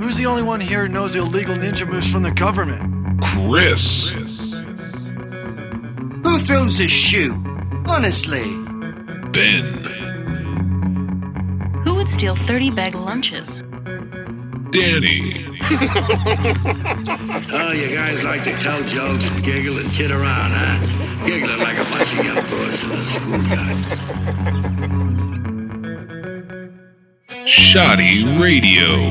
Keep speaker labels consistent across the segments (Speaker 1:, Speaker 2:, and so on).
Speaker 1: Who's the only one here who knows the illegal ninja moves from the government?
Speaker 2: Chris.
Speaker 3: Who throws a shoe? Honestly.
Speaker 2: Ben.
Speaker 4: Who would steal 30 bag lunches?
Speaker 2: Danny.
Speaker 5: Oh, you guys like to tell jokes and giggle and kid around, huh? Giggling like a bunch of young boys in a schoolyard.
Speaker 2: Shoddy Radio.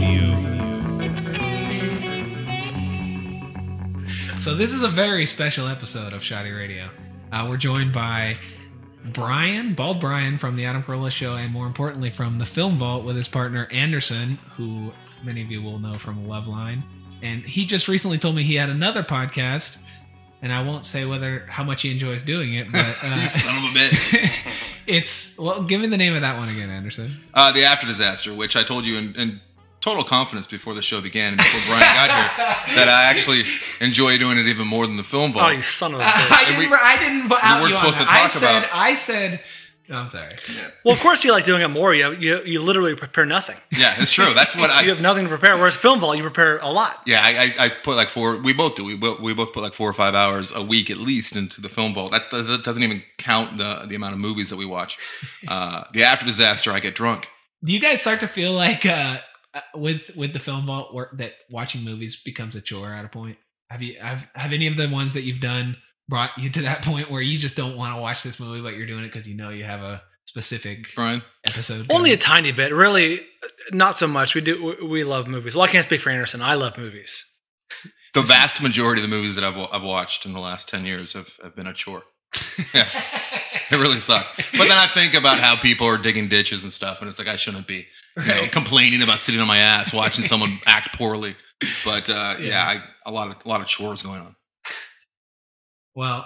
Speaker 6: So this is a very special episode of Shoddy Radio. We're joined by Brian, Bald Brian from the Adam Carolla Show, and more importantly from the Film Vault with his partner Anderson, who many of you will know from Loveline. And he just recently told me he had another podcast, and I won't say how much he enjoys doing it, but
Speaker 7: son of a bitch.
Speaker 6: Give me the name of that one again, Anderson.
Speaker 7: The After Disaster, which I told you in total confidence before the show began and before Brian got here, that I actually enjoy doing it even more than the Film Vault.
Speaker 8: Oh, you son of a bitch.
Speaker 6: I didn't out
Speaker 7: we weren't
Speaker 6: you
Speaker 7: supposed
Speaker 6: on
Speaker 7: to
Speaker 6: that.
Speaker 7: talk about.
Speaker 6: I said. No, I'm sorry.
Speaker 7: Yeah.
Speaker 8: Well, of course you like doing it more. You literally prepare nothing.
Speaker 7: Yeah, it's true. That's what
Speaker 8: You have nothing to prepare. Whereas Film Vault, you prepare a lot.
Speaker 7: Yeah, I put like 4. We both do. We both put like 4 or 5 hours a week at least into the Film Vault. That doesn't even count the amount of movies that we watch. The After Disaster, I get drunk.
Speaker 6: Do you guys start to feel like with the Film Vault that watching movies becomes a chore at a point? Have any of the ones that you've done brought you to that point where you just don't want to watch this movie, but you're doing it because you know you have a specific episode?
Speaker 8: Only a tiny bit, really. Not so much. We love movies. Well, I can't speak for Anderson. I love movies.
Speaker 7: The vast majority of the movies that I've watched in the last 10 years have been a chore. Yeah, it really sucks. But then I think about how people are digging ditches and stuff, and it's like I shouldn't be complaining about sitting on my ass watching someone act poorly. But a lot of chores going on.
Speaker 6: Well,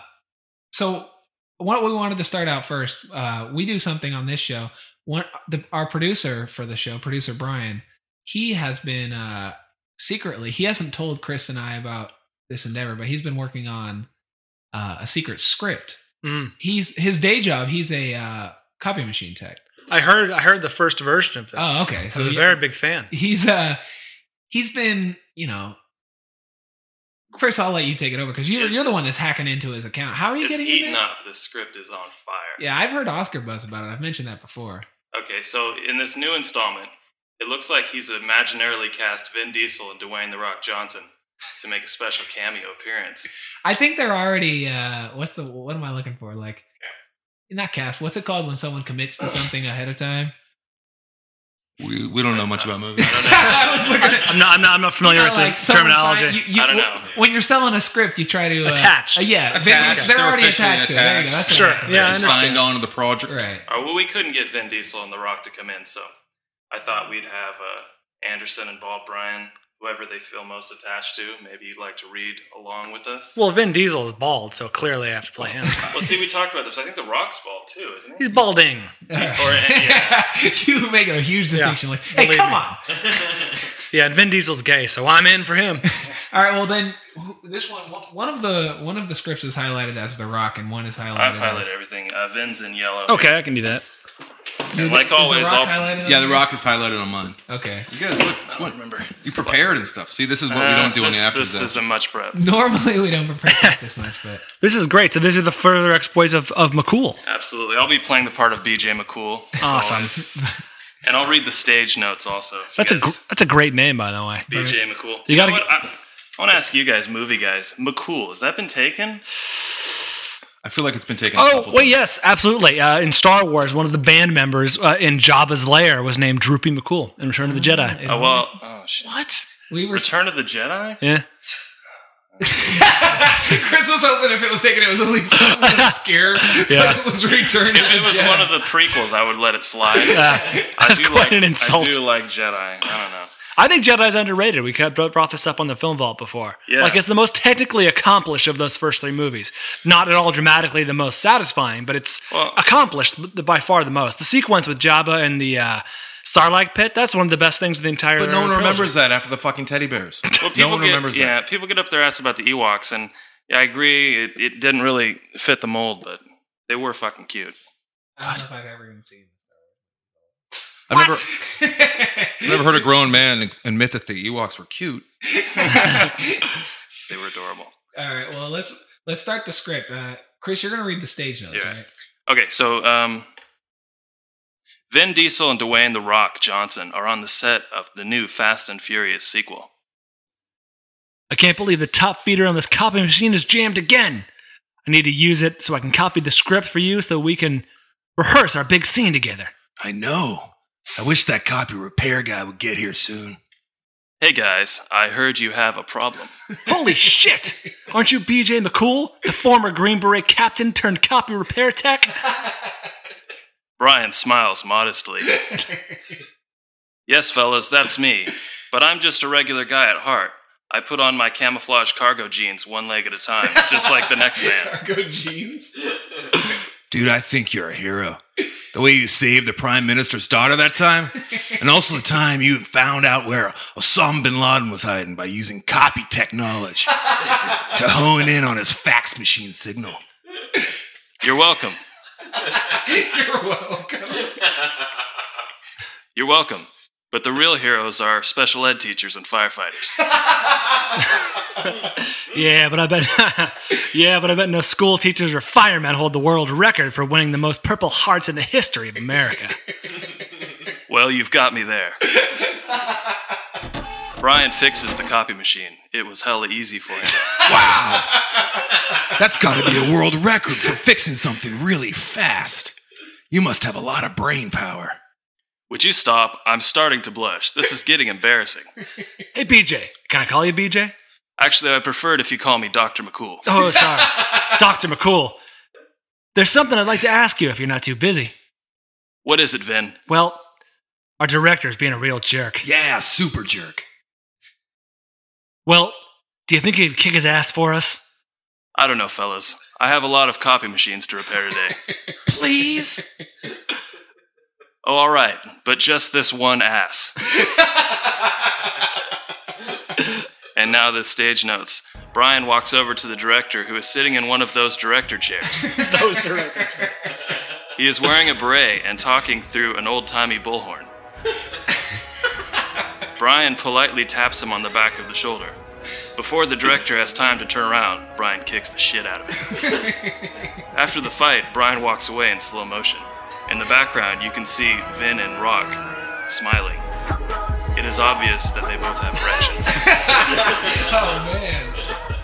Speaker 6: so what we wanted to start out first, we do something on this show. Our producer for the show, producer Brian, he has been secretly, he hasn't told Chris and I about this endeavor, but he's been working on a secret script. His day job, he's a copy machine tech. I
Speaker 8: heard the first version of this.
Speaker 6: Oh, okay. So
Speaker 8: I was a very big fan.
Speaker 6: He's been, first of all, I'll let you take it over because you're the one that's hacking into his account. How are you getting in there?
Speaker 9: It's eaten up. The script is on fire.
Speaker 6: Yeah, I've heard Oscar buzz about it. I've mentioned that before.
Speaker 9: Okay, so in this new installment, it looks like he's imaginarily cast Vin Diesel and Dwayne "The Rock" Johnson to make a special cameo appearance.
Speaker 6: I think they're already. What am I looking for? Like, not cast. What's it called when someone commits to something ahead of time?
Speaker 7: We don't know much about movies.
Speaker 8: I'm not familiar with
Speaker 6: like
Speaker 8: the terminology.
Speaker 9: I don't know.
Speaker 6: When you're selling a script, you try to
Speaker 8: attach.
Speaker 7: Attached.
Speaker 6: They're already attached to it. There you go. That's what
Speaker 8: sure.
Speaker 6: Yeah,
Speaker 8: I
Speaker 7: signed on to the project.
Speaker 6: Right.
Speaker 9: Well, we couldn't get Vin Diesel and The Rock to come in, so I thought we'd have Anderson and Bald Brian, whoever they feel most attached to. Maybe you'd like to read along with us.
Speaker 8: Well, Vin Diesel is bald, so clearly I have to play him.
Speaker 9: Well, see, we talked about this. I think The Rock's bald too, isn't he?
Speaker 8: He's balding.
Speaker 6: You make a huge distinction. Like, hey, come on.
Speaker 8: Yeah, and Vin Diesel's gay, so I'm in for him.
Speaker 6: All right. Well, then this one of the scripts is highlighted as The Rock, and one is highlighted.
Speaker 9: I've highlighted everything. Vin's in yellow.
Speaker 8: Okay, I can do that.
Speaker 9: And like always,
Speaker 6: The
Speaker 7: Rock is highlighted on mine.
Speaker 6: Okay.
Speaker 7: You guys look. I don't remember. You prepared and stuff. See, this is what we don't do in the After
Speaker 9: This isn't much prep.
Speaker 6: Normally, we don't prepare this much, but
Speaker 8: this is great. So these are the further exploits of McCool.
Speaker 9: Absolutely. I'll be playing the part of BJ McCool.
Speaker 8: Awesome.
Speaker 9: And I'll read the stage notes also.
Speaker 8: That's a great name, by the way.
Speaker 9: BJ McCool.
Speaker 8: You got
Speaker 9: I want to ask you guys, movie guys, McCool, has that been taken?
Speaker 7: I feel like it's been taken.
Speaker 8: Yes, absolutely. In Star Wars, one of the band members in Jabba's lair was named Droopy McCool in Return of the Jedi.
Speaker 9: Oh shit.
Speaker 6: What?
Speaker 9: Return of the Jedi?
Speaker 8: Yeah.
Speaker 6: Chris was hoping if it was taken, it was at least something to scare.
Speaker 8: Yeah.
Speaker 6: It was Return
Speaker 9: If it was one of the prequels, I would let it slide. I do like Jedi. I don't know.
Speaker 8: I think Jedi's underrated. We brought this up on the Film Vault before.
Speaker 9: Yeah.
Speaker 8: Like, it's the most technically accomplished of those first 3 movies. Not at all dramatically the most satisfying, but it's accomplished by far the most. The sequence with Jabba and the Sarlacc pit, that's one of the best things of the entire
Speaker 7: But no one
Speaker 8: trilogy.
Speaker 7: remembers that after the fucking teddy bears.
Speaker 9: Well,
Speaker 7: no one remembers that.
Speaker 9: Yeah, people get up their ass about the Ewoks, and I agree, it didn't really fit the mold, but they were fucking cute.
Speaker 6: I don't know if I've ever even seen this.
Speaker 7: I've never. I've never heard a grown man admit that the Ewoks were cute.
Speaker 9: They were adorable.
Speaker 6: All right, well, let's start the script. Chris, you're going to read the stage notes,
Speaker 9: Yeah.
Speaker 6: right?
Speaker 9: Okay, so Vin Diesel and Dwayne "The Rock" Johnson are on the set of the new Fast and Furious sequel.
Speaker 8: I can't believe the top feeder on this copy machine is jammed again. I need to use it so I can copy the script for you so we can rehearse our big scene together.
Speaker 10: I know. I wish that copy repair guy would get here soon.
Speaker 9: Hey guys, I heard you have a problem.
Speaker 8: Holy shit! Aren't you BJ McCool, the former Green Beret captain turned copy repair tech?
Speaker 9: Brian smiles modestly. Yes, fellas, that's me. But I'm just a regular guy at heart. I put on my camouflage cargo jeans one leg at a time, just like the next man.
Speaker 6: Cargo jeans?
Speaker 10: Dude, I think you're a hero. The way you saved the Prime Minister's daughter that time, and also the time you found out where Osama bin Laden was hiding by using copy tech knowledge to hone in on his fax machine signal.
Speaker 9: You're welcome.
Speaker 6: You're welcome.
Speaker 9: You're welcome. But the real heroes are special ed teachers and firefighters.
Speaker 8: Yeah, but I bet no school teachers or firemen hold the world record for winning the most Purple Hearts in the history of America.
Speaker 9: Well, you've got me there. Brian fixes the copy machine. It was hella easy for him.
Speaker 10: Wow! That's gotta be a world record for fixing something really fast. You must have a lot of brain power.
Speaker 9: Would you stop? I'm starting to blush. This is getting embarrassing.
Speaker 8: Hey, BJ. Can I call you BJ?
Speaker 9: Actually, I prefer it if you call me Dr. McCool.
Speaker 8: Oh, sorry. Dr. McCool. There's something I'd like to ask you if you're not too busy.
Speaker 9: What is it, Vin?
Speaker 8: Well, our director's being a real jerk.
Speaker 10: Yeah, super jerk.
Speaker 8: Well, do you think he'd kick his ass for us?
Speaker 9: I don't know, fellas. I have a lot of copy machines to repair today.
Speaker 10: Please?
Speaker 9: Oh, all right, but just this one ass. And now the stage notes. Brian walks over to the director, who is sitting in one of those director chairs.
Speaker 8: Those director chairs.
Speaker 9: He is wearing a beret and talking through an old-timey bullhorn. Brian politely taps him on the back of the shoulder. Before the director has time to turn around, Brian kicks the shit out of him. After the fight, Brian walks away in slow motion. In the background, you can see Vin and Rock smiling. It is obvious that they both have erections.
Speaker 6: Oh, man.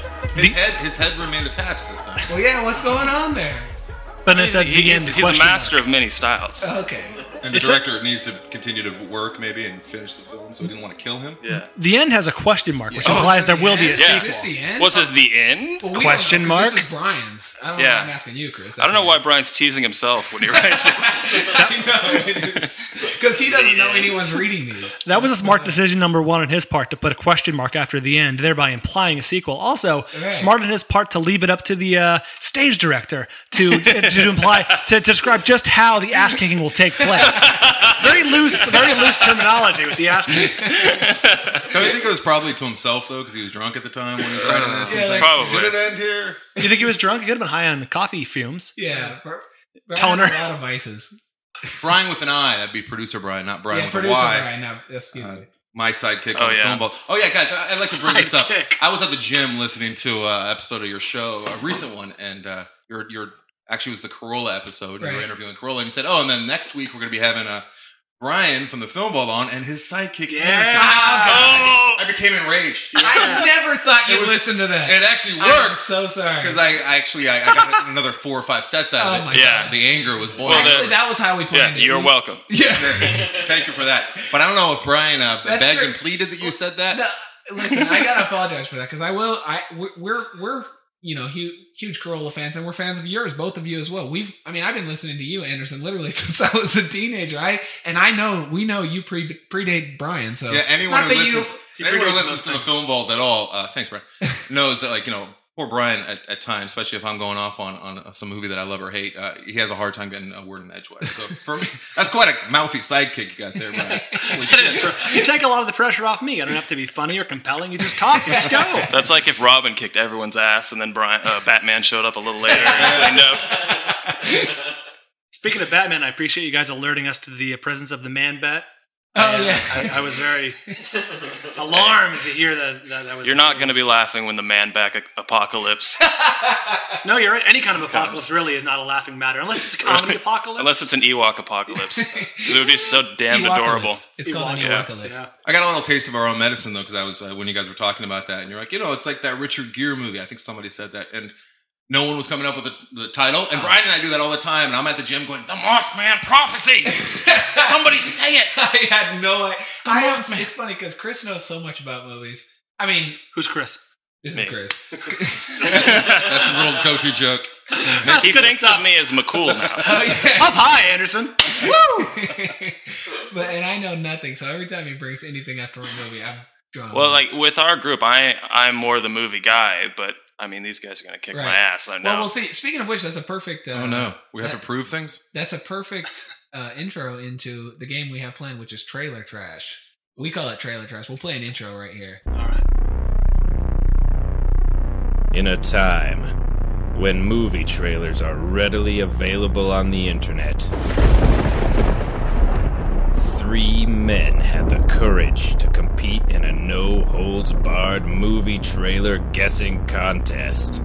Speaker 7: His head remained attached this time.
Speaker 6: Well, yeah, what's going on there?
Speaker 8: But it said
Speaker 9: He's a master of many styles.
Speaker 6: Okay.
Speaker 7: And the director needs to continue to work, maybe, and finish the film, so he didn't want to kill him.
Speaker 9: Yeah.
Speaker 8: The end has a question mark, which implies there will be a
Speaker 9: Yeah.
Speaker 6: Is this
Speaker 8: sequel.
Speaker 6: the end?
Speaker 9: What's this, the end?
Speaker 6: Well, we
Speaker 8: Question
Speaker 6: don't know, 'cause
Speaker 8: mark?
Speaker 6: This is Brian's. I don't know
Speaker 9: Yeah.
Speaker 6: why I'm asking you, Chris.
Speaker 9: I don't know why Brian's teasing himself when he writes this.
Speaker 6: I know it is. Because he doesn't know anyone's reading these.
Speaker 8: That was a smart decision number one on his part to put a question mark after the end, thereby implying a sequel. Also,
Speaker 6: Right.
Speaker 8: smart on his part to leave it up to the stage director to imply to describe just how the ass kicking will take place. Very loose terminology with the ass kicking.
Speaker 7: Don't you think it was probably to himself, though, because he was drunk at the time when he was writing this?
Speaker 6: Yeah,
Speaker 7: He's
Speaker 6: like-
Speaker 9: Probably.
Speaker 7: Should it end here?
Speaker 8: Do you think he was drunk? He could have been high on coffee fumes.
Speaker 6: Yeah. Brian
Speaker 8: Toner.
Speaker 6: has a lot of vices.
Speaker 7: Brian with an I. That'd be producer Brian, not Brian
Speaker 6: Yeah,
Speaker 7: with a
Speaker 6: producer
Speaker 7: Y.
Speaker 6: Brian. No, excuse me.
Speaker 7: My sidekick
Speaker 9: Oh,
Speaker 7: on the
Speaker 9: yeah.
Speaker 7: film ball. Oh, yeah, guys, I'd like to bring this up.
Speaker 8: Sidekick.
Speaker 7: I was at the gym listening to an episode of your show, a recent one, and your actually was the Corolla episode. And you were
Speaker 6: Right.
Speaker 7: interviewing Corolla, and you said, oh, and then next week we're going to be having Brian from the film ball on and his sidekick.
Speaker 8: Yeah.
Speaker 7: Anderson.
Speaker 9: Oh!
Speaker 7: I became enraged.
Speaker 6: I never thought you'd
Speaker 7: was-
Speaker 6: listen to that.
Speaker 7: It actually
Speaker 6: I'm
Speaker 7: worked.
Speaker 6: so sorry.
Speaker 7: Because I got another 4 or 5 sets out
Speaker 6: Oh
Speaker 7: of it.
Speaker 6: my
Speaker 9: Yeah.
Speaker 6: God.
Speaker 7: The anger was boiling.
Speaker 9: Well,
Speaker 6: Actually, that was how we
Speaker 9: Yeah,
Speaker 6: planned it.
Speaker 9: you're welcome.
Speaker 6: Yeah.
Speaker 7: Thank you for that. But I don't know if Brian
Speaker 6: That's
Speaker 7: begged
Speaker 6: true.
Speaker 7: and pleaded that you said that.
Speaker 6: No, listen, I gotta apologize for that because I will. We're huge Corolla fans, and we're fans of yours, both of you as well. I've been listening to you, Anderson, literally since I was a teenager. We know you predate Brian. So
Speaker 7: Yeah, anyone
Speaker 6: Not
Speaker 7: who
Speaker 6: that you-
Speaker 7: listens, anyone who listens to the film vault at all, thanks, Brian, knows that poor Brian at times, especially if I'm going off on some movie that I love or hate, he has a hard time getting a word in edgewise. So for me, that's quite a mouthy sidekick you got there, Brian. Holy
Speaker 8: That is
Speaker 7: shit.
Speaker 8: true. You take a lot of the pressure off me. I don't have to be funny or compelling. You just talk. Let's go.
Speaker 9: That's like if Robin kicked everyone's ass and then Batman showed up a little later and cleaned up.
Speaker 8: Speaking of Batman, I appreciate you guys alerting us to the presence of the Man Bat.
Speaker 6: Oh, yeah.
Speaker 8: I was very alarmed to hear that was.
Speaker 9: You're not going to be laughing when the man-back apocalypse.
Speaker 8: No, you're right. Any kind of apocalypse really is not a laughing matter, unless it's a comedy apocalypse.
Speaker 9: Unless it's an Ewok apocalypse. It would be so damn adorable.
Speaker 6: It's called an Ewocalypse.
Speaker 8: Yeah.
Speaker 7: I got a little taste of our own medicine though, because I was when you guys were talking about that, and you're like, it's like that Richard Gere movie. I think somebody said that, and no one was coming up with the title. And Brian and I do that all the time. And I'm at the gym going, "The Mothman prophecy." Somebody say it.
Speaker 6: I had no idea. It's funny because Chris knows so much about movies. I mean,
Speaker 8: Who's Chris?
Speaker 6: this
Speaker 9: Me.
Speaker 6: is Chris.
Speaker 7: That's his little go-to joke.
Speaker 9: He thinks of me as McCool now.
Speaker 6: Oh, yeah.
Speaker 8: Up high, Anderson.
Speaker 6: But and I know nothing, so every time he brings anything up from a movie, I'm drawn.
Speaker 9: Well, like with our group, I'm more the movie guy, but I mean, these guys are going to kick my ass. I know.
Speaker 6: Well, we'll see. Speaking of which, that's a perfect.
Speaker 7: Oh no, we have to prove things.
Speaker 6: That's a perfect intro into the game we have planned, which is Trailer Trash. We call it Trailer Trash. We'll play an intro right here.
Speaker 8: All right.
Speaker 11: In a time when movie trailers are readily available on the internet, 3 men had the courage to compete in a no-holds-barred movie trailer guessing contest.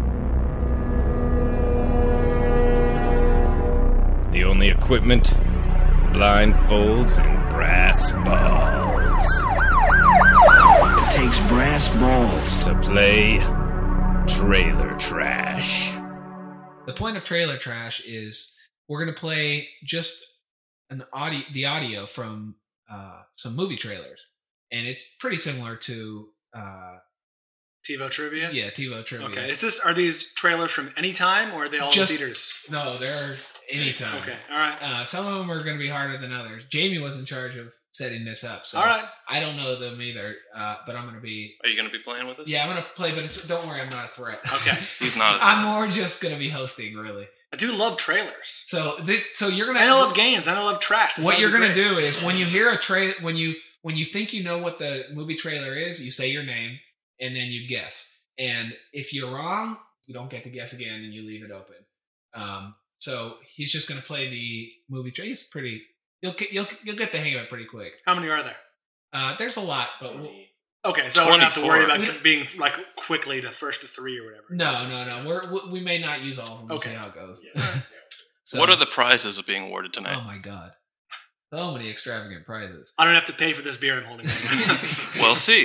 Speaker 11: The only equipment, blindfolds and brass balls.
Speaker 3: It takes brass balls
Speaker 11: to play Trailer Trash.
Speaker 6: The point of Trailer Trash is we're going to play just the audio from some movie trailers, and it's pretty similar to
Speaker 8: TiVo trivia.
Speaker 6: Yeah, TiVo trivia.
Speaker 8: Okay, are these trailers from any time, or are they all in theaters?
Speaker 6: No, they're anytime.
Speaker 8: Okay, all right.
Speaker 6: Some of them are going to be harder than others. Jamie was in charge of setting this up, so
Speaker 8: all right.
Speaker 6: I don't know them either, but I'm going to be.
Speaker 9: Are you going to be playing with us?
Speaker 6: Yeah, I'm going to play, but don't worry, I'm not a threat.
Speaker 8: Okay,
Speaker 9: he's not.
Speaker 6: I'm more just going to be hosting, really.
Speaker 8: I do love trailers.
Speaker 6: So you're gonna.
Speaker 8: I love games. I love trash.
Speaker 6: What you're gonna do is when you hear a trailer, when you think you know what the movie trailer is, you say your name and then you guess. And if you're wrong, you don't get to guess again, and you leave it open. So he's just gonna play the movie trailer. He's pretty. You'll get the hang of it pretty quick.
Speaker 8: How many are there?
Speaker 6: There's a lot, but.
Speaker 8: Okay, so I don't have to worry about being like quickly to first to 3 or whatever.
Speaker 6: No. We may not use all of them. We'll see how it goes. Yeah.
Speaker 9: So, what are the prizes being awarded tonight?
Speaker 6: Oh my god, so many extravagant prizes.
Speaker 8: I don't have to pay for this beer I'm holding.
Speaker 9: We'll see.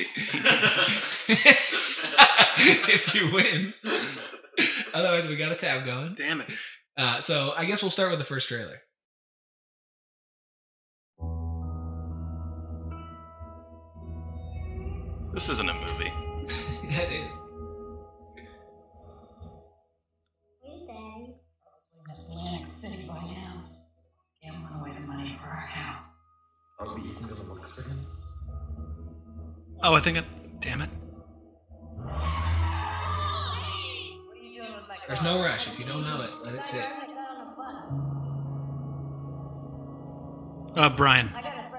Speaker 6: If you win. Otherwise, we got a tab going.
Speaker 8: Damn it.
Speaker 6: So I guess we'll start with the first trailer.
Speaker 9: This isn't a movie.
Speaker 6: It is.
Speaker 12: Atlantic City by now. Gambling away the money for our house.
Speaker 8: Oh, I think it. Damn it.
Speaker 6: There's no rush. If you don't know it, let it sit.
Speaker 8: Brian.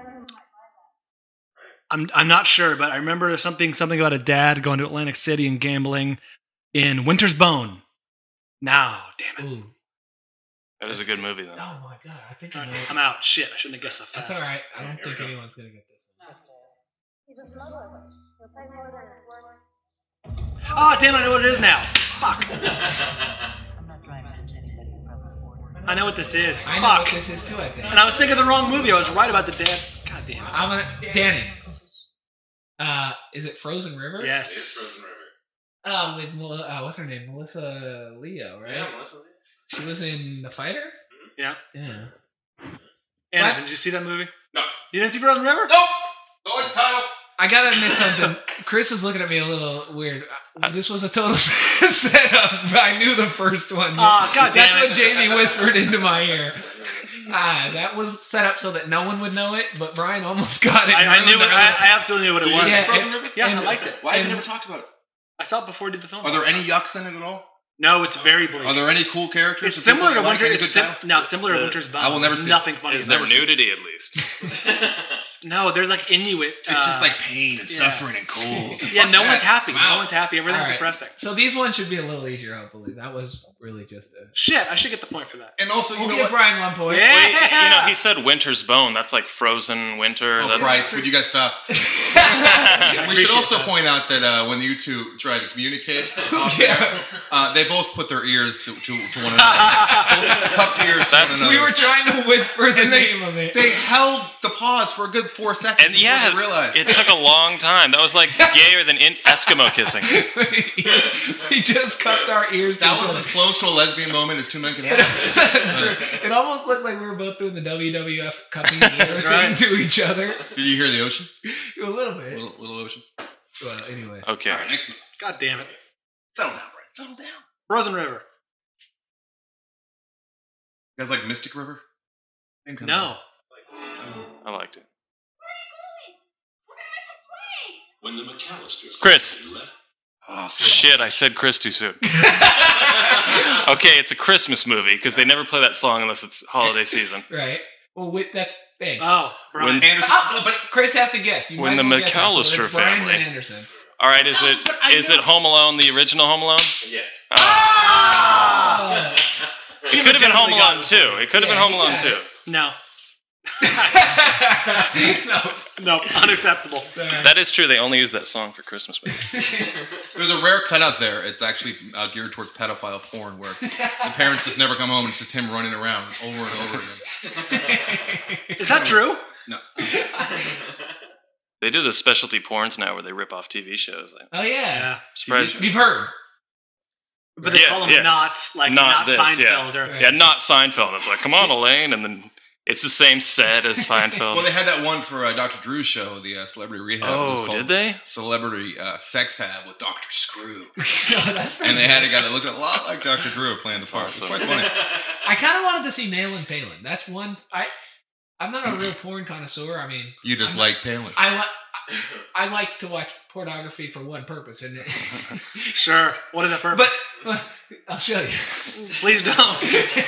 Speaker 8: I'm not sure, but I remember something about a dad going to Atlantic City and gambling in Winter's Bone. Now, damn it.
Speaker 6: Ooh.
Speaker 9: That is a good movie, though.
Speaker 6: Oh my god, I think I know.
Speaker 8: I'm out. Shit, I shouldn't have guessed so fast.
Speaker 6: That's all right. I don't think anyone's gonna get this.
Speaker 12: He's a smuggler. He'll pay more than his worth.
Speaker 8: Oh, damn it, I know what it is now. Fuck.
Speaker 12: I'm not trying to send anybody across the border.
Speaker 8: I know what this is.
Speaker 6: I know
Speaker 8: Fuck.
Speaker 6: what this is too, I think.
Speaker 8: And I was thinking of the wrong movie. I was right about the dad. God damn it.
Speaker 6: I'm gonna Danny. Is it Frozen River?
Speaker 8: Yes.
Speaker 13: It is Frozen River.
Speaker 6: With what's her name? Melissa Leo, right?
Speaker 13: Yeah, Melissa Leo.
Speaker 6: She was in The Fighter?
Speaker 8: Yeah.
Speaker 6: Yeah.
Speaker 8: Anderson, did you see that movie?
Speaker 13: No.
Speaker 8: You didn't see Frozen River?
Speaker 13: Nope. Go with the title.
Speaker 6: I gotta admit something. Chris is looking at me a little weird. This was a total setup. I knew the first one.
Speaker 8: Oh, God damn
Speaker 6: That's
Speaker 8: it.
Speaker 6: what Jamie whispered into my ear. That was set up so that no one would know it, but Brian almost got it.
Speaker 8: I knew it. I absolutely knew what it was.
Speaker 6: Yeah,
Speaker 13: Frozen River?
Speaker 8: Yeah, I liked it.
Speaker 13: Why have you never talked about it?
Speaker 8: I saw it before we did the film.
Speaker 7: Are there any yucks in it at all?
Speaker 8: No, it's very bleak.
Speaker 7: Are there any cool characters?
Speaker 8: It's similar to
Speaker 7: Winter.
Speaker 8: Winter. Similar to Winter's Bone.
Speaker 7: I will never
Speaker 8: There's
Speaker 7: see
Speaker 8: nothing
Speaker 7: it.
Speaker 8: funny.
Speaker 9: Is there nudity, at least?
Speaker 8: No, there's like Inuit.
Speaker 10: It's just like pain and suffering and cold.
Speaker 8: Yeah, no one's happy.
Speaker 7: Wow.
Speaker 8: No one's happy. Everything's
Speaker 6: All right.
Speaker 8: depressing.
Speaker 6: So these ones should be a little easier, hopefully. That was really just a...
Speaker 8: Shit, I should get the point for that.
Speaker 10: And also, you
Speaker 6: We'll
Speaker 10: know
Speaker 6: give
Speaker 10: what?
Speaker 6: Brian 1 point.
Speaker 8: Yeah.
Speaker 9: He said Winter's Bone. That's like frozen winter.
Speaker 7: Oh,
Speaker 9: That's
Speaker 7: Christ, would you guys stop? We should also point out that when you two try to communicate off there, they both put their ears to one another. Both cupped ears to one another.
Speaker 6: We were trying to whisper the name of it.
Speaker 7: They held the pause for a good 4 seconds
Speaker 9: And
Speaker 7: before
Speaker 9: yeah,
Speaker 7: they realized.
Speaker 9: it took a long time. That was like gayer than Eskimo kissing.
Speaker 6: We just cupped our ears to
Speaker 7: That
Speaker 6: each
Speaker 7: was
Speaker 6: other.
Speaker 7: as close to a lesbian moment as two men can have.
Speaker 6: That's true. It almost looked like we were both doing the WWF cupping the ear thing to each other.
Speaker 7: Did you hear the ocean?
Speaker 6: A little bit.
Speaker 7: Little ocean.
Speaker 6: Well, anyway.
Speaker 9: Okay.
Speaker 7: All right, next one.
Speaker 8: God damn it.
Speaker 7: Settle down, Brian. Settle down.
Speaker 8: Frozen River.
Speaker 7: You guys like Mystic River?
Speaker 8: No.
Speaker 9: I liked it.
Speaker 2: When the McAllisters
Speaker 9: Chris.
Speaker 2: left,
Speaker 9: Oh, shit, I said Chris too soon. Okay, it's a Christmas movie because they never play that song unless it's holiday season.
Speaker 6: Right. Well, that's thanks.
Speaker 8: Oh, Brian.
Speaker 9: When-
Speaker 7: Anderson.
Speaker 6: But Chris has to guess. You
Speaker 9: When
Speaker 6: might
Speaker 9: the
Speaker 6: as well guess that. So
Speaker 9: McAllister
Speaker 6: it's Brian
Speaker 9: family.
Speaker 6: and Anderson.
Speaker 9: All right, is it Home Alone, the original Home Alone?
Speaker 2: yes.
Speaker 9: It could have been Home Alone 2. It could have been Home Alone 2.
Speaker 8: No.
Speaker 6: No.
Speaker 8: No, unacceptable.
Speaker 9: That is true. They only use that song for Christmas movies.
Speaker 7: There's a rare cutout there. It's actually geared towards pedophile porn, where the parents just never come home and it's just him running around over and over again.
Speaker 8: Is that true?
Speaker 7: No.
Speaker 9: They do the specialty porns now where they rip off TV shows.
Speaker 6: Oh, yeah.
Speaker 9: Surprised-
Speaker 6: You've heard.
Speaker 8: But they call them not
Speaker 9: this,
Speaker 8: Seinfeld.
Speaker 9: Yeah.
Speaker 8: Or,
Speaker 9: Yeah, not Seinfeld. It's like, come on, Elaine. And then it's the same set as Seinfeld.
Speaker 7: Well, they had that one for Dr. Drew's show, the Celebrity Rehab. It was
Speaker 9: Oh,
Speaker 7: called
Speaker 9: did they?
Speaker 7: Celebrity Sex Hab with Dr. Screw.
Speaker 6: That's pretty
Speaker 7: And they had a
Speaker 6: good.
Speaker 7: guy that looked a lot like Dr. Drew playing the part. It's quite funny.
Speaker 6: I kind of wanted to see Nail and Palin. That's one. I'm not a real porn connoisseur. I mean,
Speaker 7: You just
Speaker 6: I'm
Speaker 7: like Palin.
Speaker 6: I like to watch pornography for one purpose, and
Speaker 8: Sure. What is that purpose?
Speaker 6: but I'll show you.
Speaker 8: Please don't.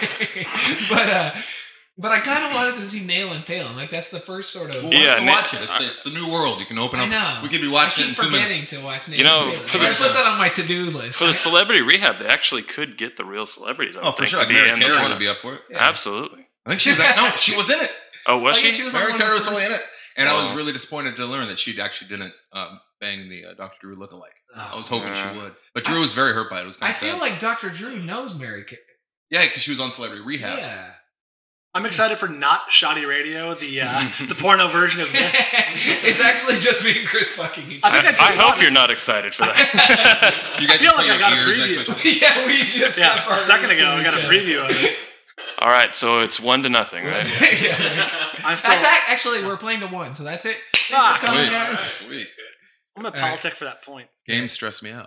Speaker 6: But I kind of wanted to see Nail and Palin. Like that's the first sort of.
Speaker 7: Well, why don't you watch it? It's the new world. You can open
Speaker 6: I
Speaker 7: up.
Speaker 6: know.
Speaker 7: We could be watching it in 2 minutes.
Speaker 6: forgetting to watch Nail
Speaker 9: You know,
Speaker 6: and Palin.
Speaker 9: for the-
Speaker 6: I put that on my to-do list.
Speaker 9: For the Celebrity Rehab, they actually could get the real celebrities. I
Speaker 7: Oh,
Speaker 9: would
Speaker 7: for
Speaker 9: think,
Speaker 7: sure.
Speaker 9: to
Speaker 7: Like
Speaker 9: be
Speaker 7: Mary
Speaker 9: in the
Speaker 7: Carey
Speaker 9: porno.
Speaker 7: would be up for it.
Speaker 6: Yeah.
Speaker 9: Absolutely.
Speaker 7: I think she was. No, she was in it.
Speaker 9: Oh, was
Speaker 6: Oh, yeah,
Speaker 9: she?
Speaker 6: she was
Speaker 7: Mary
Speaker 6: on one of
Speaker 7: Carey
Speaker 6: the
Speaker 7: was totally in
Speaker 6: first-
Speaker 7: it. And I was
Speaker 9: Oh.
Speaker 7: really disappointed to learn that she actually didn't bang the Dr. Drew lookalike. I was hoping
Speaker 9: Yeah.
Speaker 7: she would. But Drew was very hurt by it. It was kind
Speaker 6: I
Speaker 7: of
Speaker 6: feel
Speaker 7: sad.
Speaker 6: like Dr. Drew knows Mary Carey.
Speaker 7: Yeah, because she was on Celebrity Rehab.
Speaker 6: Yeah.
Speaker 8: I'm excited for Not Shoddy Radio, the porno version of this.
Speaker 6: It's actually just me and Chris fucking each
Speaker 8: I
Speaker 6: other.
Speaker 8: think
Speaker 9: I hope you're not excited for that.
Speaker 7: You guys
Speaker 8: I feel
Speaker 7: just
Speaker 8: like
Speaker 7: put
Speaker 8: I got a
Speaker 7: your ears
Speaker 8: preview.
Speaker 7: next to each
Speaker 6: Yeah, we just got
Speaker 8: Yeah,
Speaker 6: our
Speaker 8: a second
Speaker 6: ears
Speaker 8: ago,
Speaker 6: to
Speaker 8: I got a
Speaker 6: each
Speaker 8: preview of it.
Speaker 9: All right, so it's 1-0, right?
Speaker 6: Yeah.
Speaker 8: I'm still.
Speaker 6: That's actually we're playing to 1, so that's it. Thanks
Speaker 8: Ah,
Speaker 6: for coming,
Speaker 7: Sweet.
Speaker 6: guys.
Speaker 7: Sweet.
Speaker 8: I'm gonna
Speaker 6: All right.
Speaker 8: politic for that point.
Speaker 7: Games stress me out.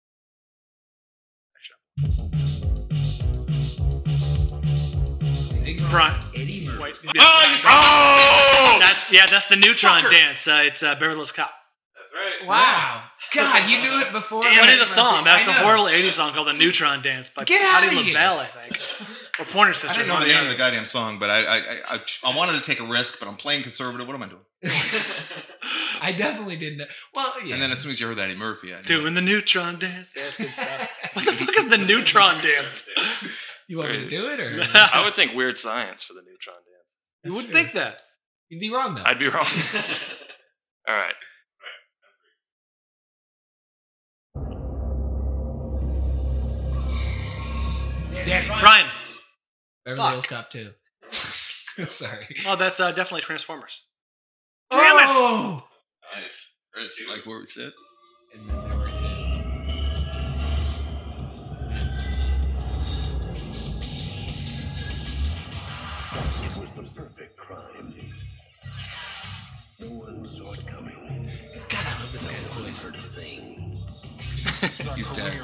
Speaker 8: Brian.
Speaker 3: Eddie Murphy.
Speaker 8: Wait,
Speaker 9: Oh!
Speaker 8: that's the Neutron dance. It's Beverly Hills Cop.
Speaker 6: Wow. God, you knew it before.
Speaker 8: Damn, it is a
Speaker 6: Murphy.
Speaker 8: song. That's
Speaker 6: I
Speaker 8: a
Speaker 6: know.
Speaker 8: horrible 80s song called The Neutron Dance by
Speaker 6: Get
Speaker 8: Patti
Speaker 6: outta here.
Speaker 8: LaBelle, I think. Or Pointer Sisters.
Speaker 7: I didn't know the name of the goddamn song, but I wanted to take a risk, but I'm playing conservative. What am I doing?
Speaker 6: I definitely didn't know. Well, yeah.
Speaker 7: And then as soon as you heard Eddie Murphy, I knew.
Speaker 8: Doing the Neutron Dance. Yeah, that's good stuff. What the fuck is the Neutron Dance?
Speaker 6: You want me to do it, or
Speaker 9: I would think Weird Science for the Neutron Dance.
Speaker 8: You would think that.
Speaker 6: you'd be wrong though?
Speaker 9: I'd be wrong. All right.
Speaker 6: Danny.
Speaker 8: Brian.
Speaker 6: Beverly Hills Cop 2. Sorry.
Speaker 8: Oh, that's definitely Transformers.
Speaker 6: Damn it! Oh!
Speaker 7: Nice. Chris, you like where we sit?
Speaker 6: And then there were 2.
Speaker 3: It was the perfect crime. No one saw it coming.
Speaker 6: God, I love this guy's voice.
Speaker 7: He's dead.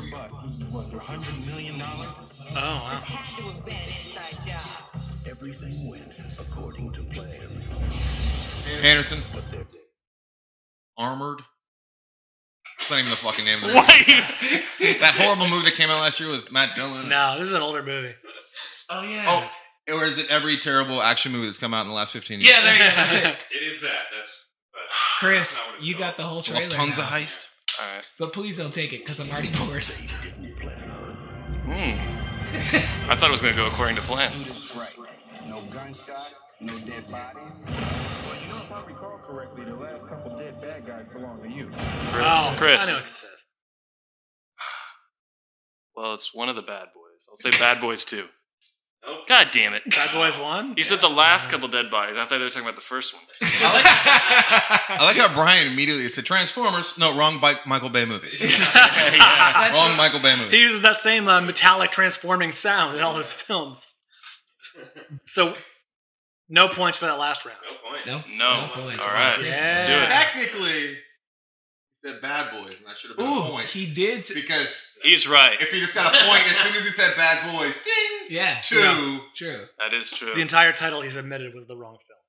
Speaker 8: Oh, wow.
Speaker 12: Had to have been an inside job.
Speaker 3: Everything went according to plan.
Speaker 7: Anderson. Armored. That's not even the fucking name of the movie.
Speaker 9: Wait.
Speaker 7: That horrible movie that came out last year with Matt Dillon.
Speaker 8: No, this is an older movie.
Speaker 6: Oh yeah.
Speaker 7: Oh, Or is it every terrible action movie that's come out in the last 15 years?
Speaker 6: Yeah, there you go. That's it.
Speaker 13: It is that. That's.
Speaker 6: Chris,
Speaker 13: that's not what it's
Speaker 6: you
Speaker 13: called.
Speaker 6: got the whole trailer.
Speaker 7: Lufthansa
Speaker 6: now.
Speaker 7: heist.
Speaker 9: All right.
Speaker 6: But please don't take it because I'm already bored.
Speaker 9: I thought it was going to go according to plan.
Speaker 14: Right. No gunshots, no dead bodies. Well, you know, if I recall correctly, the last couple dead bad guys belong to you.
Speaker 9: Chris.
Speaker 8: I know what this is.
Speaker 9: Well, it's one of the Bad Boys. I'll say Bad Boys 2. Nope. God damn it.
Speaker 8: Bad Boys 1?
Speaker 9: He said the last couple dead bodies. I thought they were talking about the first one.
Speaker 7: I like how Brian immediately said Transformers. No, wrong Michael Bay movie. Wrong Michael Bay movie.
Speaker 8: He uses that same metallic transforming sound in all his films. So, no points for that last round.
Speaker 13: No point.
Speaker 9: No.
Speaker 6: points.
Speaker 9: All right.
Speaker 8: Yeah.
Speaker 9: Let's do it.
Speaker 7: Technically, he said Bad Boys, and that should have been a
Speaker 6: Ooh,
Speaker 7: point.
Speaker 6: he did.
Speaker 7: Because
Speaker 9: He's right.
Speaker 7: if he just got a point as soon as he said Bad Boys, ding!
Speaker 6: Yeah.
Speaker 7: 2.
Speaker 6: Yeah, true.
Speaker 9: That is true.
Speaker 8: The entire title he's admitted was the wrong film.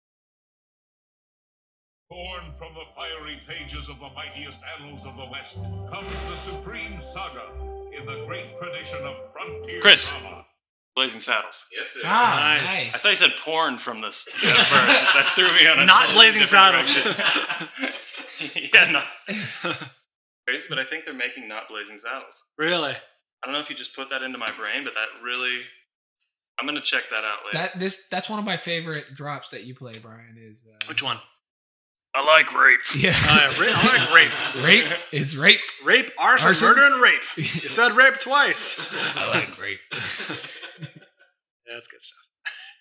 Speaker 3: Born from the fiery pages of the mightiest annals of the West comes the supreme saga in the great tradition of frontier
Speaker 9: Chris.
Speaker 3: drama.
Speaker 9: Blazing Saddles.
Speaker 13: Yes, sir.
Speaker 6: Ah,
Speaker 8: Nice.
Speaker 6: nice.
Speaker 9: I thought you said porn from this at first. That threw me on a
Speaker 8: Not
Speaker 9: totally
Speaker 8: Blazing
Speaker 9: different
Speaker 8: Saddles.
Speaker 9: direction. Yeah, no. Crazy, but I think they're making Not Blazing Saddles.
Speaker 8: Really?
Speaker 9: I don't know if you just put that into my brain, but that really... I'm going to check that out later.
Speaker 6: That's one of my favorite drops that you play, Brian. Is
Speaker 8: Which one?
Speaker 9: I like rape.
Speaker 6: yeah,
Speaker 8: I like rape.
Speaker 6: rape. It's rape.
Speaker 8: Rape, arson, murder, and rape. You said rape twice.
Speaker 6: I like rape.
Speaker 8: Yeah, that's good stuff.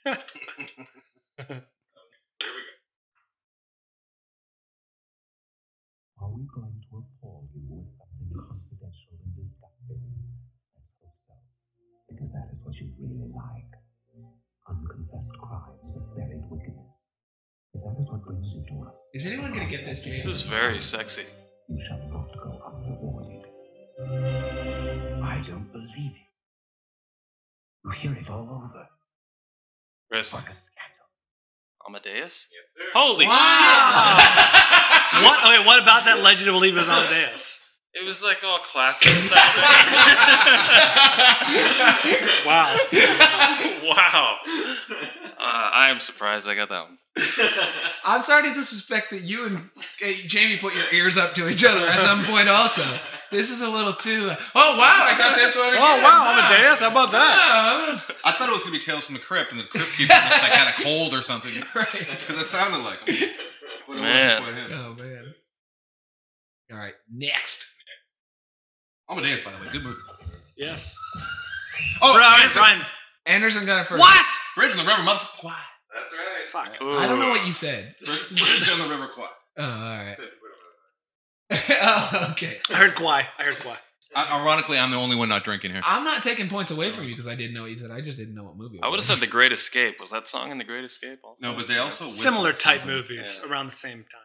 Speaker 15: Are we going to appall you with something confidential and disgusting? Let's hope so. Because that is what you really like. Unconfessed crimes of buried wickedness. If that is what brings you to us,
Speaker 6: Is anyone gonna get this, Jason?
Speaker 9: This is very sexy.
Speaker 15: you shall not go unrewarded. I don't believe it. You hear it all over.
Speaker 9: Chris.
Speaker 15: Like a scandal.
Speaker 9: Amadeus?
Speaker 13: Yes, sir.
Speaker 9: Holy
Speaker 8: What? Okay, what about that legend of Believe is Amadeus?
Speaker 9: shit! It was like all classic stuff.
Speaker 8: Wow.
Speaker 9: Wow. I am surprised I got that one.
Speaker 6: I'm starting to suspect that you and Jamie put your ears up to each other at some point. Also, this is a little too. Oh wow, I got this one. Again.
Speaker 8: Oh wow, Amadeus, how about that?
Speaker 6: Wow.
Speaker 7: I thought it was going to be Tales from the Crypt, and the Crypt keeper just like had a cold or something.
Speaker 6: Right.
Speaker 7: Because it sounded like him. But it
Speaker 9: Man.
Speaker 7: wasn't quite him.
Speaker 6: Oh man. All right, next.
Speaker 7: Amadeus, by the way, good movie.
Speaker 8: Yes.
Speaker 7: Oh,
Speaker 6: Brian. Anderson got it first.
Speaker 8: What?
Speaker 7: Bridge on the River, motherfucker. Quiet.
Speaker 13: That's right.
Speaker 8: Fuck.
Speaker 6: I don't know what you said.
Speaker 7: Bridge on the River, quiet.
Speaker 6: Oh, all right. Oh, okay.
Speaker 8: I heard Kwai.
Speaker 7: Ironically, I'm the only one not drinking here.
Speaker 6: I'm not taking points away from you because I didn't know what you said. I just didn't know what movie it was.
Speaker 9: I would have said The Great Escape. Was that song in The Great Escape also?
Speaker 7: No, but they also
Speaker 8: Similar
Speaker 7: whistled
Speaker 8: type
Speaker 7: something.
Speaker 8: movies around the same time.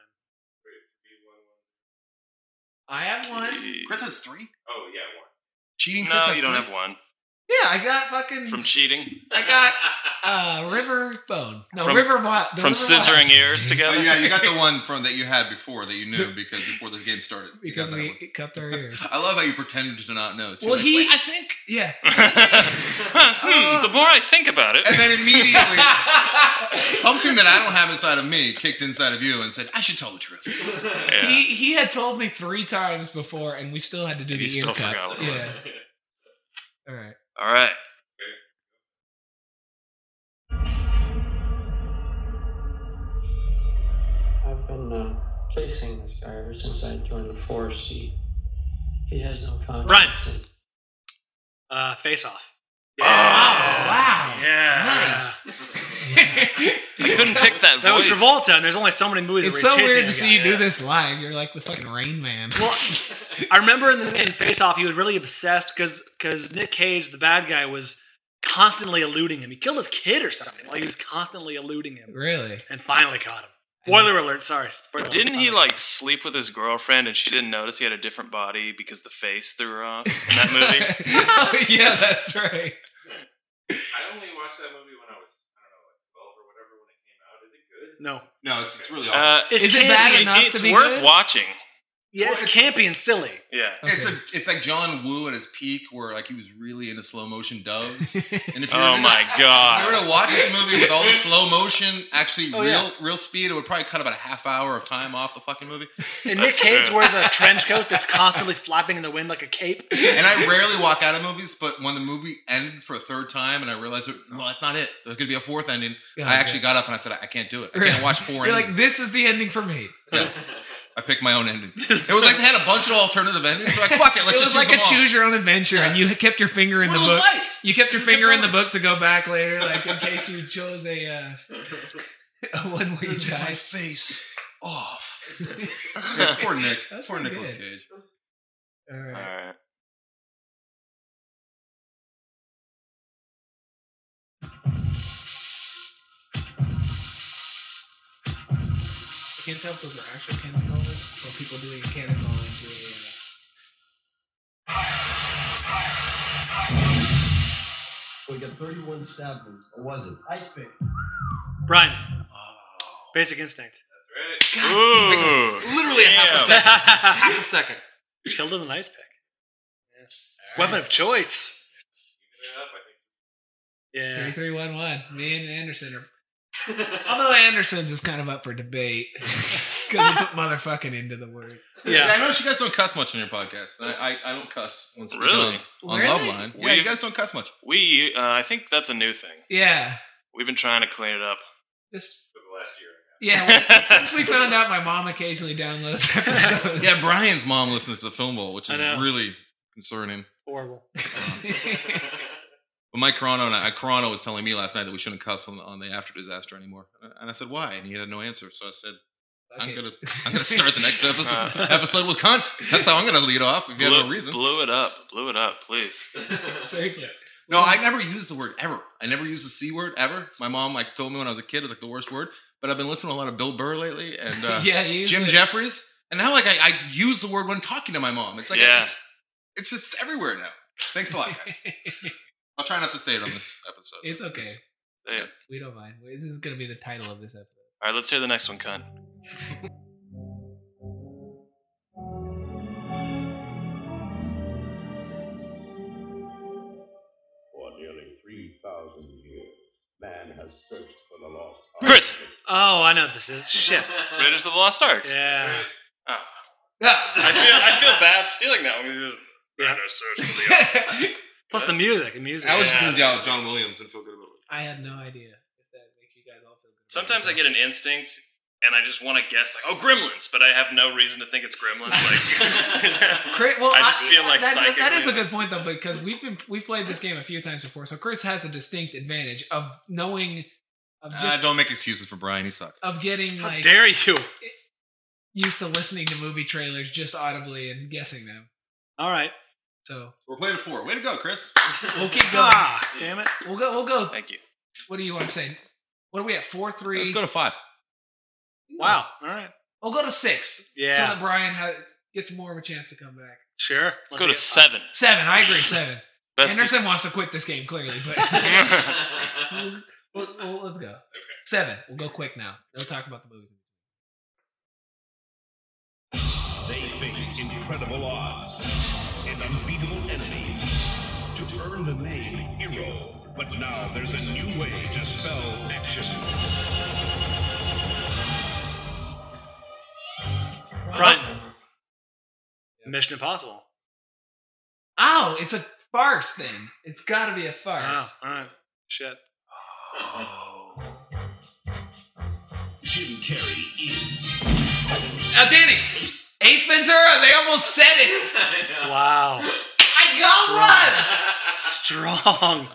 Speaker 6: I have one.
Speaker 7: Chris has 3?
Speaker 13: Oh, yeah, one.
Speaker 7: Cheating Chris
Speaker 9: No,
Speaker 7: has
Speaker 9: you don't
Speaker 7: 3?
Speaker 9: have one.
Speaker 6: Yeah, I got fucking.
Speaker 9: From cheating?
Speaker 6: I got River Bone. No,
Speaker 9: From-
Speaker 6: River Wild.
Speaker 9: From scissoring ears together?
Speaker 7: Oh, yeah, you got the one from that you had before that you knew because before this game started. You
Speaker 6: Because
Speaker 7: got that
Speaker 6: we
Speaker 7: one.
Speaker 6: cupped our ears.
Speaker 7: I love how you pretended to not know. Too.
Speaker 6: Well,
Speaker 7: Like,
Speaker 6: he.
Speaker 7: wait.
Speaker 6: I think. Yeah.
Speaker 9: The more I think about it.
Speaker 7: And then immediately, something that I don't have inside of me kicked inside of you and said, I should tell the truth.
Speaker 9: Yeah.
Speaker 6: He had told me 3 times before, and we still had to do
Speaker 9: And
Speaker 6: the
Speaker 9: you
Speaker 6: ear
Speaker 9: still
Speaker 6: cut.
Speaker 9: forgot what it was.
Speaker 6: All right.
Speaker 9: All right.
Speaker 16: I've been chasing this guy ever since I joined the force. He has no conscience.
Speaker 8: Brian. Face Off.
Speaker 6: Yeah. Oh, wow.
Speaker 9: Yeah.
Speaker 6: Nice.
Speaker 9: I couldn't pick that voice.
Speaker 8: That was Travolta, and there's only so many movies
Speaker 6: It's
Speaker 8: where
Speaker 6: so
Speaker 8: he's chasing
Speaker 6: weird
Speaker 8: a
Speaker 6: to see
Speaker 8: guy,
Speaker 6: you do
Speaker 8: yeah.
Speaker 6: this live. You're like the fucking Rain Man.
Speaker 8: Well, I remember in Face Off, he was really obsessed because Nick Cage, the bad guy, was constantly eluding him. He killed his kid or something. Like, he was constantly eluding him.
Speaker 6: Really?
Speaker 8: And finally caught him. Spoiler alert, sorry.
Speaker 9: But didn't he like sleep with his girlfriend and she didn't notice he had a different body because the face threw her off in that movie?
Speaker 6: Oh, yeah, that's right.
Speaker 13: I only watched that movie when I was, I don't know, like 12 or whatever when it came out. Is it good?
Speaker 8: No.
Speaker 7: No, it's really awesome.
Speaker 8: It's
Speaker 6: Is it
Speaker 8: campy.
Speaker 6: bad enough
Speaker 9: It's
Speaker 6: to be
Speaker 9: worth
Speaker 6: good?
Speaker 9: watching.
Speaker 8: Yeah, it's campy and silly.
Speaker 9: Yeah.
Speaker 7: It's like John Woo at his peak, where like he was really into slow motion doves. And if you
Speaker 9: Oh my God.
Speaker 7: if you were to watch the movie with all the slow motion, actually real speed, it would probably cut about a half hour of time off the fucking movie.
Speaker 8: And Nick Cage wears a trench coat that's constantly flapping in the wind like a cape.
Speaker 7: And I rarely walk out of movies, but when the movie ended for a third time and I realized, well, that's not it. There's going to be a fourth ending. I actually got up and I said, I can't do it. I can't watch 4
Speaker 6: You're
Speaker 7: endings.
Speaker 6: like, this is the ending for me.
Speaker 7: Yeah. I picked my own ending. It was like they had a bunch of alternative endings. They're like, fuck it, let's
Speaker 6: It
Speaker 7: just
Speaker 6: was like a
Speaker 7: use them all.
Speaker 6: choose your own adventure, and you kept your finger in the
Speaker 7: What it was
Speaker 6: book.
Speaker 7: like.
Speaker 6: You kept your finger in the book to go back later, like in case you chose a one where you
Speaker 7: Take my
Speaker 6: died.
Speaker 7: face off. Yeah, poor Nick.
Speaker 6: That's
Speaker 7: Poor
Speaker 6: pretty
Speaker 7: Nicolas
Speaker 6: good.
Speaker 7: Cage.
Speaker 6: All right.
Speaker 9: All right.
Speaker 6: I can't tell if those are actual cannonballs or people doing a cannonball into
Speaker 17: So we got 31 stab wounds. Or was it? Ice pick.
Speaker 8: Brian. Basic Instinct.
Speaker 9: Ooh.
Speaker 7: Literally half a second.
Speaker 8: Killed with an ice pick. Yes. Weapon of choice. Yeah.
Speaker 6: 3311. Me and Anderson are. Although Anderson's is kind of up for debate. Because he put motherfucking into the word.
Speaker 7: Yeah, I notice you guys don't cuss much on your podcast. I don't cuss when speaking
Speaker 9: Really?
Speaker 7: on
Speaker 6: Really?
Speaker 7: Loveline. Yeah, you guys don't cuss much.
Speaker 9: I think that's a new thing.
Speaker 6: Yeah.
Speaker 9: We've been trying to clean it up.
Speaker 6: This
Speaker 13: For the last year.
Speaker 6: Yeah, well, since we found out my mom occasionally downloads episodes.
Speaker 7: Yeah, Brian's mom listens to the Film Bowl, which is
Speaker 8: I know.
Speaker 7: really concerning.
Speaker 8: Horrible.
Speaker 7: But Mike Carano was telling me last night that we shouldn't cuss on the After Disaster anymore, and I said why, and he had no answer. So I said, I'm gonna start the next episode with cunt. That's how I'm gonna lead off. If you have no reason,
Speaker 9: Blew it up, please.
Speaker 6: Seriously.
Speaker 7: No, I never used the word ever. I never used the C word ever. My mom told me when I was a kid it was like the worst word. But I've been listening to a lot of Bill Burr lately and
Speaker 6: Yeah, you use
Speaker 7: Jim
Speaker 6: it.
Speaker 7: Jeffries, and now I use the word when talking to my mom. It's like it's just everywhere now. Thanks a lot, guys. I'll try not to say it on this episode.
Speaker 6: It's okay.
Speaker 9: Say it.
Speaker 6: We don't mind. This is going to be the title of this episode.
Speaker 9: All right, let's hear the next one, cunt.
Speaker 15: For nearly 3,000 years, man has searched for the lost art.
Speaker 9: Chris!
Speaker 8: Oh, I know what this is. Shit.
Speaker 9: Raiders of the Lost Ark.
Speaker 8: Yeah.
Speaker 9: Oh. I feel bad stealing that one. Because search for the Ark.
Speaker 8: Plus the music.
Speaker 7: I was just going to yell John Williams and feel good about it.
Speaker 6: I had no idea if that makes you guys all feel good.
Speaker 9: Sometimes I get an instinct, and I just want to guess, like, oh, Gremlins, but I have no reason to think it's Gremlins. Like,
Speaker 6: Well,
Speaker 9: I just feel like
Speaker 6: that is a
Speaker 9: psychically-
Speaker 6: good point though, because we've played this game a few times before, so Chris has a distinct advantage of knowing, of just
Speaker 7: Don't make excuses for Brian. He sucks.
Speaker 6: of getting
Speaker 8: How
Speaker 6: like
Speaker 8: dare you?
Speaker 6: used to listening to movie trailers just audibly and guessing them.
Speaker 8: All right.
Speaker 6: So
Speaker 7: We're playing a 4. Way to go, Chris.
Speaker 6: we'll keep going.
Speaker 8: Ah, damn it.
Speaker 6: We'll go.
Speaker 9: Thank you.
Speaker 6: What do you want to say? What are we at? 4-3.
Speaker 7: Let's go to 5.
Speaker 8: Wow. All right.
Speaker 6: We'll go to 6.
Speaker 8: Yeah.
Speaker 6: So that Brian gets more of a chance to come back.
Speaker 8: Sure.
Speaker 9: Let's go to 7.
Speaker 6: 7. I agree. 7.
Speaker 9: Best
Speaker 6: Anderson wants to quit this game clearly, but well, let's go. 7. We'll go quick now. No talk about the movie.
Speaker 15: They faced incredible odds and unbeatable enemies to earn the name hero. But now there's a new way to spell action.
Speaker 8: Brian. Mission Impossible.
Speaker 6: Oh, it's a farce then. It's got to be a farce.
Speaker 8: Oh, all right. Shit.
Speaker 15: Jim Carrey is.
Speaker 6: Now, Danny, Ace Ventura, they almost said it.
Speaker 8: Wow.
Speaker 6: I got
Speaker 8: Strong.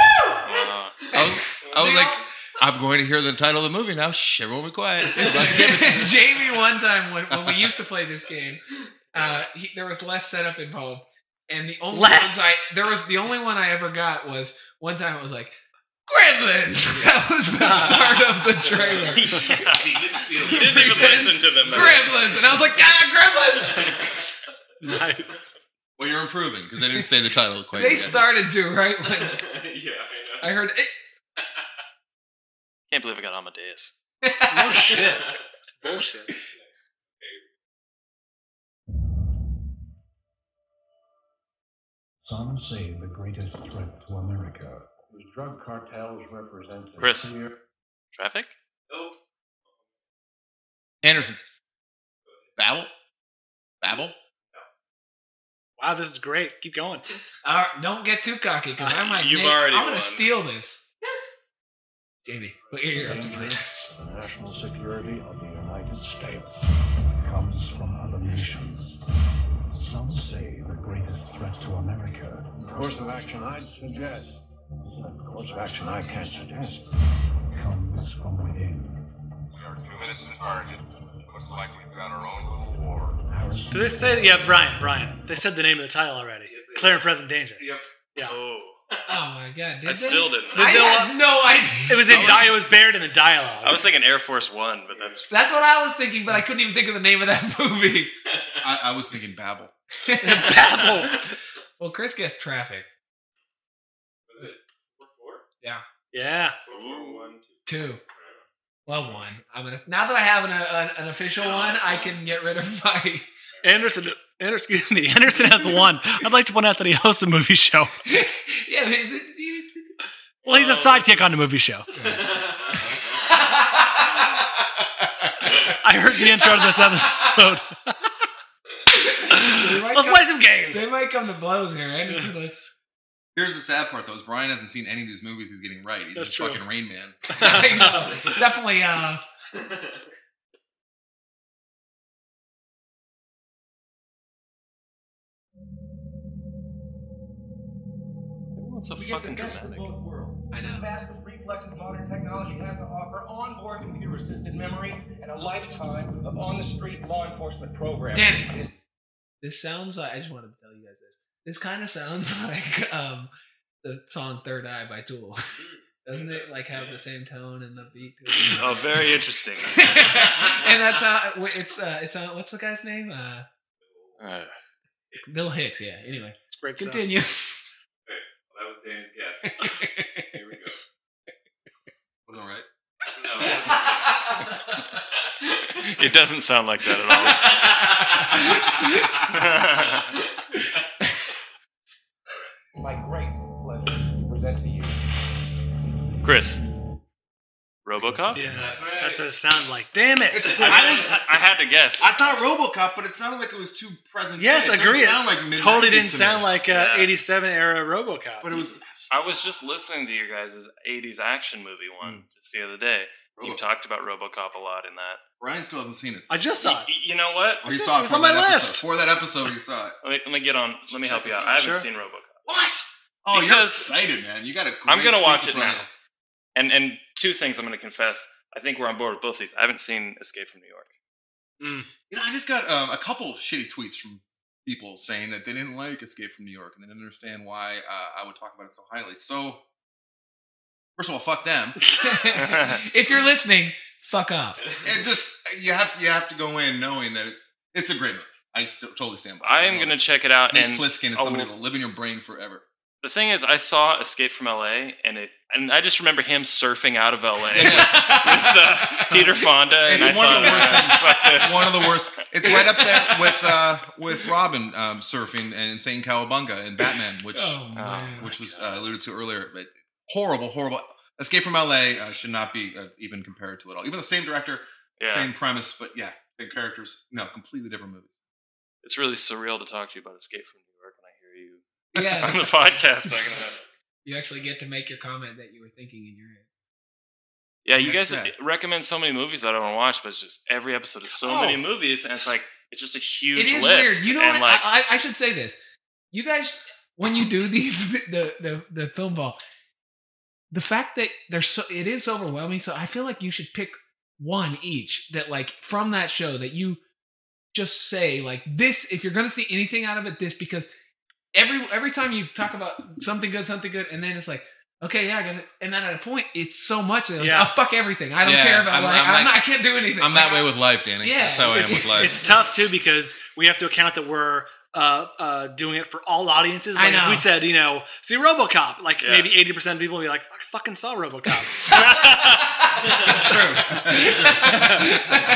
Speaker 7: I was like, I'm going to hear the title of the movie now. Shh, everyone be quiet.
Speaker 6: one. Jamie, one time when we used to play this game, there was less setup involved, and the only the only one I ever got was one time it was like Gremlins. That was the start of the trailer.
Speaker 9: You didn't even listen to them.
Speaker 6: Gremlins, and I was like, Gremlins.
Speaker 8: Nice.
Speaker 7: Well, you're improving because they didn't say the title quite
Speaker 6: They
Speaker 7: yet.
Speaker 6: started to, right? When
Speaker 13: Yeah,
Speaker 6: I heard it.
Speaker 9: Can't believe I got Amadeus.
Speaker 8: No shit. It's bullshit.
Speaker 15: Some say the greatest threat to America.
Speaker 14: The drug cartels represent a
Speaker 9: Chris.
Speaker 14: clear...
Speaker 9: Traffic?
Speaker 13: Oh.
Speaker 7: Anderson. Babel?
Speaker 8: Wow, this is great. Keep going.
Speaker 6: All right, don't get too cocky because I might.
Speaker 9: You've
Speaker 6: I'm
Speaker 9: already
Speaker 6: going to
Speaker 9: won.
Speaker 6: steal this. Jamie, put your ear up to
Speaker 15: Dangerous
Speaker 6: this.
Speaker 15: to the national security of the United States comes from other nations. Some say the greatest threat to America.
Speaker 14: The course of action I'd suggest, the course of action I can't suggest,
Speaker 15: comes from within.
Speaker 3: We are 2 minutes to target. Looks like we've got our own little war.
Speaker 15: Harrison
Speaker 8: Do they say, yeah, Brian. They said the name of the title already. Clear and Present Danger.
Speaker 13: Yep.
Speaker 8: Yeah.
Speaker 9: Oh.
Speaker 6: Oh my god! Did
Speaker 9: I
Speaker 6: they?
Speaker 9: still didn't.
Speaker 6: I had no idea.
Speaker 8: It was it was buried in the dialogue.
Speaker 9: I was thinking Air Force One, but that's
Speaker 6: That's what I was thinking, but I couldn't even think of the name of that movie.
Speaker 7: I was thinking Babel.
Speaker 8: Babel.
Speaker 6: Well, Chris guessed Traffic.
Speaker 13: Was it 4?
Speaker 6: Yeah.
Speaker 8: Yeah.
Speaker 13: 1,
Speaker 6: 2. Well, 1. Now that I have an official one, I can get rid of my.
Speaker 8: Anderson has one. I'd like to point out that he hosts a movie show.
Speaker 6: Yeah.
Speaker 8: Well, he's a sidekick on the movie show. I heard the intro to this episode. Let's play some games.
Speaker 6: They might come to blows here. Anderson looks.
Speaker 7: Here's the sad part, though, is Brian hasn't seen any of these movies he's getting right. He's
Speaker 8: That's
Speaker 7: just
Speaker 8: true.
Speaker 7: fucking Rain Man.
Speaker 6: I know. Definitely.
Speaker 9: Everyone's so
Speaker 17: We get
Speaker 9: fucking
Speaker 17: the best
Speaker 9: dramatic.
Speaker 17: of both worlds.
Speaker 6: I know.
Speaker 17: The fastest reflexes modern technology has to offer, onboard computer-assisted memory, and a lifetime of on-the-street law enforcement programs.
Speaker 6: Danny. This sounds like. I just wanted to tell you guys this. This kind of sounds like the song "Third Eye" by Tool. Doesn't it like have the same tone and the beat to it?
Speaker 9: Oh, very interesting.
Speaker 6: And that's how it's what's the guy's name? Bill Hicks. Yeah. Anyway,
Speaker 8: It's great
Speaker 6: continue.
Speaker 13: Okay, well, that was Danny's guess. Here we go.
Speaker 7: Was all right?
Speaker 13: No.
Speaker 9: It doesn't sound like that at all.
Speaker 17: My great pleasure to present to you.
Speaker 9: Chris. RoboCop?
Speaker 8: Yeah,
Speaker 13: That's right.
Speaker 8: that's what it sounded like. Damn it!
Speaker 9: I had to guess.
Speaker 7: I thought RoboCop, but it sounded like it was too present.
Speaker 8: Yes,
Speaker 7: day. It
Speaker 8: agree.
Speaker 7: didn't sound like mid-90s
Speaker 8: Totally didn't
Speaker 7: to me.
Speaker 8: sound like
Speaker 9: Yeah.
Speaker 8: 87 era RoboCop.
Speaker 7: But it was.
Speaker 9: I was just listening to your guys' 80s action movie one just the other day. You talked about RoboCop a lot in that.
Speaker 7: Brian still hasn't seen it.
Speaker 8: I just saw it.
Speaker 9: You know what?
Speaker 7: Or you saw it
Speaker 8: was
Speaker 7: for
Speaker 8: on my
Speaker 7: that
Speaker 8: list.
Speaker 7: episode. For that episode, you saw it.
Speaker 9: Let me get on. Let me help you out. I haven't
Speaker 8: Sure.
Speaker 9: seen RoboCop.
Speaker 7: What? Oh, you're
Speaker 9: Because-
Speaker 7: excited, man. You got a.
Speaker 9: I'm
Speaker 7: going to
Speaker 9: watch it now. And 2 things I'm going to confess. I think we're on board with both these. I haven't seen Escape from New York.
Speaker 7: You know, I just got a couple shitty tweets from people saying that they didn't like Escape from New York and they didn't understand why I would talk about it so highly. So, first of all, fuck them.
Speaker 6: If you're listening, fuck off.
Speaker 7: And just you have to go in knowing that it's a great movie. I totally stand by it.
Speaker 9: I am going to check it out.
Speaker 7: Snake
Speaker 9: And
Speaker 7: Plissken is
Speaker 9: I
Speaker 7: somebody
Speaker 9: will-
Speaker 7: that'll live in your brain forever.
Speaker 9: the thing is, I saw Escape from LA, and I just remember him surfing out of LA with Peter Fonda, and I
Speaker 7: It's one of
Speaker 9: thought,
Speaker 7: the worst things.
Speaker 9: fuck this.
Speaker 7: One of the worst. It's right up there with Robin surfing and Insane Cowabunga and Batman, which was alluded to earlier. But horrible. Escape from LA should not be even compared to it all. Even the same director, same premise, but yeah, same characters. No, completely different movies.
Speaker 9: It's really surreal to talk to you about Escape from New York when I hear you
Speaker 6: Yeah.
Speaker 9: on the podcast talking about it.
Speaker 6: You actually get to make your comment that you were thinking in your head.
Speaker 9: Yeah, you
Speaker 6: That's
Speaker 9: guys
Speaker 6: sad.
Speaker 9: recommend so many movies that I don't want to watch, but it's just every episode is so many movies, and it's like it's just a huge
Speaker 6: It is
Speaker 9: list.
Speaker 6: weird. You know
Speaker 9: and
Speaker 6: what?
Speaker 9: like,
Speaker 6: I should say this. You guys, when you do these, the film ball, the fact that it is overwhelming. So I feel like you should pick one each that, like, from that show that you just say, like, this. If you're going to see anything out of it, this, because every time you talk about something good, and then it's like, okay, yeah, I got it. And then at a point, it's so much. Like,
Speaker 8: Yeah.
Speaker 6: oh, fuck everything. I don't care about I can't do anything.
Speaker 7: I'm that way with life, Danny.
Speaker 6: Yeah.
Speaker 7: That's how I am with life.
Speaker 8: It's tough too because we have to account that we're doing it for all audiences. Like
Speaker 6: I know.
Speaker 8: if we said, see RoboCop, like
Speaker 9: Yeah.
Speaker 8: maybe 80% of people will be like, I fucking saw RoboCop.
Speaker 7: It's true.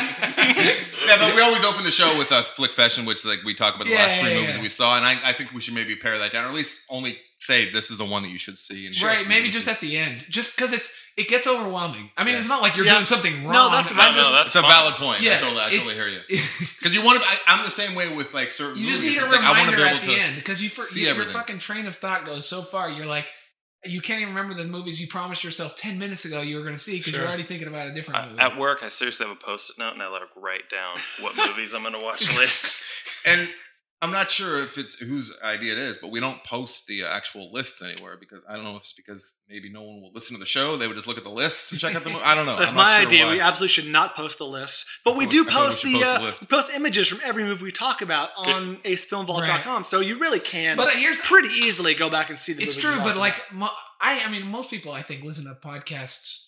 Speaker 7: Yeah, but we always open the show with a flick fashion, which like we talk about the last three movies we saw, and I think we should maybe pare that down, or at least only say this is the one that you should see. And
Speaker 6: right, maybe just at the end, just because it gets overwhelming. I mean, it's not like you're doing something wrong.
Speaker 7: That's a valid point.
Speaker 6: Yeah,
Speaker 7: I totally hear you. Because you want to. I'm the same way with like certain.
Speaker 6: You just
Speaker 7: movies.
Speaker 6: need a
Speaker 7: It's like, I want to
Speaker 6: reminder
Speaker 7: be able
Speaker 6: at the
Speaker 7: to
Speaker 6: end because
Speaker 7: see
Speaker 6: your
Speaker 7: everything.
Speaker 6: fucking train of thought goes so far. You're like, you can't even remember the movies you promised yourself 10 minutes ago you were going to see because you're already thinking about a different movie.
Speaker 9: At work, I seriously have a post-it note, and I like write down what movies I'm going to watch later.
Speaker 7: And I'm not sure if it's whose idea it is, but we don't post the actual lists anywhere because I don't know if it's because maybe no one will listen to the show. They would just look at the list and check out the movie. I don't know.
Speaker 8: That's
Speaker 7: I'm not
Speaker 8: my
Speaker 7: sure
Speaker 8: idea.
Speaker 7: why.
Speaker 8: We absolutely should not post the lists, but we do post
Speaker 7: we
Speaker 8: post images from every movie we talk about on acefilmvault.com. So you really can.
Speaker 6: But here's
Speaker 8: pretty easily go back and see the.
Speaker 6: It's
Speaker 8: movies
Speaker 6: true,
Speaker 8: you
Speaker 6: but
Speaker 8: watched.
Speaker 6: like I mean, most people I think listen to podcasts.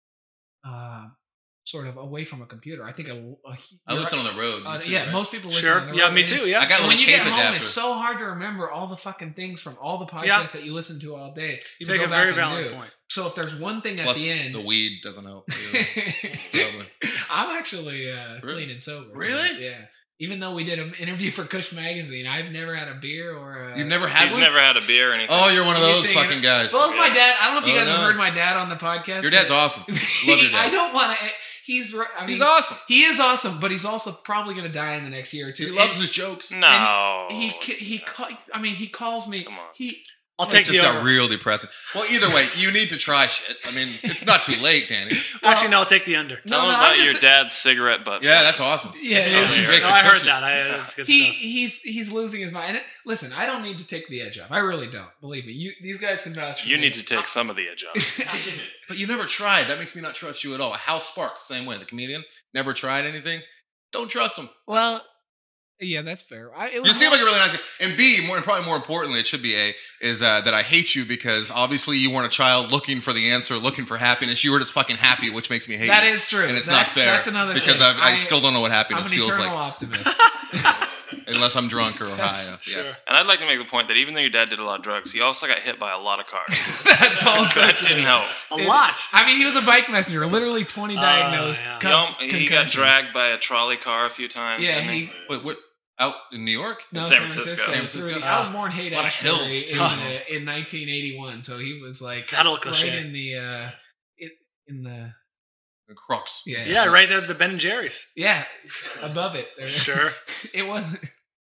Speaker 6: Sort of away from a computer. I think
Speaker 7: I listen on the road. Me too, right?
Speaker 6: Most people listen
Speaker 8: Sure.
Speaker 6: on the road.
Speaker 8: Yeah, me too, yeah.
Speaker 7: I got a
Speaker 6: when
Speaker 7: little
Speaker 6: you get
Speaker 7: tape
Speaker 6: home,
Speaker 7: adapter.
Speaker 6: it's so hard to remember all the fucking things from all the podcasts that you listen to all day.
Speaker 8: You
Speaker 6: to
Speaker 8: make
Speaker 6: go
Speaker 8: a
Speaker 6: back
Speaker 8: very
Speaker 6: and
Speaker 8: valid
Speaker 6: do.
Speaker 8: point.
Speaker 6: So if there's one thing
Speaker 7: Plus,
Speaker 6: at the end,
Speaker 7: the weed doesn't help. Probably.
Speaker 6: I'm actually clean and sober.
Speaker 7: Really?
Speaker 6: Yeah. Even though we did an interview for Kush Magazine, I've never had a beer or a...
Speaker 7: You've never had
Speaker 9: He's
Speaker 7: one?
Speaker 9: never had a beer or anything.
Speaker 7: Oh, you're one of those
Speaker 6: Anything.
Speaker 7: fucking guys.
Speaker 6: Well, it's my dad. I don't know if you
Speaker 7: Oh,
Speaker 6: guys have
Speaker 7: no.
Speaker 6: heard my dad on the podcast.
Speaker 7: Your dad's
Speaker 6: but-
Speaker 7: awesome. Love your dad.
Speaker 6: I don't want to... He's
Speaker 7: awesome.
Speaker 6: He is awesome, but he's also probably going to die in the next year or two.
Speaker 7: He loves his jokes.
Speaker 9: No.
Speaker 6: He calls me.
Speaker 9: Come on.
Speaker 8: I'll
Speaker 7: It
Speaker 8: take
Speaker 7: just
Speaker 8: the
Speaker 7: got
Speaker 8: over.
Speaker 7: real depressing. Well, either way, you need to try shit. I mean, it's not too late, Danny.
Speaker 8: Actually, no, I'll take the under.
Speaker 9: Tell him about your dad's cigarette butt.
Speaker 7: Yeah, that's awesome.
Speaker 6: Yeah, it is.
Speaker 7: Makes
Speaker 8: No,
Speaker 7: it
Speaker 8: I heard
Speaker 7: cushy.
Speaker 8: that. That's good stuff.
Speaker 6: He's losing his mind. And listen, I don't need to take the edge off. I really don't. Believe me. These guys can vouch for
Speaker 9: You
Speaker 6: me.
Speaker 9: need to take some of the edge off.
Speaker 7: But you never tried. That makes me not trust you at all. Hal Sparks, same way. The comedian never tried anything. Don't trust him.
Speaker 6: Well, yeah, that's fair.
Speaker 7: You seem like a really nice guy. And B, probably more importantly, it should be A, is that I hate you because obviously you weren't a child looking for the answer, looking for happiness. You were just fucking happy, which makes me hate you.
Speaker 6: That is true.
Speaker 7: And it's
Speaker 6: That's-
Speaker 7: not fair.
Speaker 6: that's another
Speaker 7: because
Speaker 6: thing.
Speaker 7: I still don't know what happiness
Speaker 6: I'm an
Speaker 7: feels
Speaker 6: eternal
Speaker 7: like.
Speaker 6: optimist.
Speaker 7: Unless I'm drunk or high.
Speaker 9: Sure. And I'd like to make the point that even though your dad did a lot of drugs, he also got hit by a lot of cars.
Speaker 6: That's also
Speaker 9: that
Speaker 6: true.
Speaker 9: didn't help.
Speaker 8: A lot.
Speaker 6: I mean, he was a bike messenger. Literally 20 diagnosed.
Speaker 9: He got dragged by a trolley car a few times.
Speaker 6: Yeah,
Speaker 9: didn't
Speaker 6: he-
Speaker 7: Wait, what? Out in New York?
Speaker 6: No,
Speaker 9: San Francisco.
Speaker 6: I was born Haight
Speaker 7: A lot of
Speaker 6: Ashbury
Speaker 7: hills, too.
Speaker 6: in 1981, so he was like
Speaker 8: That'll
Speaker 6: right
Speaker 8: cliche.
Speaker 6: in the in the
Speaker 7: The crux.
Speaker 8: Yeah, right there at the Ben and Jerry's.
Speaker 6: Yeah, above it. There.
Speaker 8: Sure.
Speaker 6: It wasn't.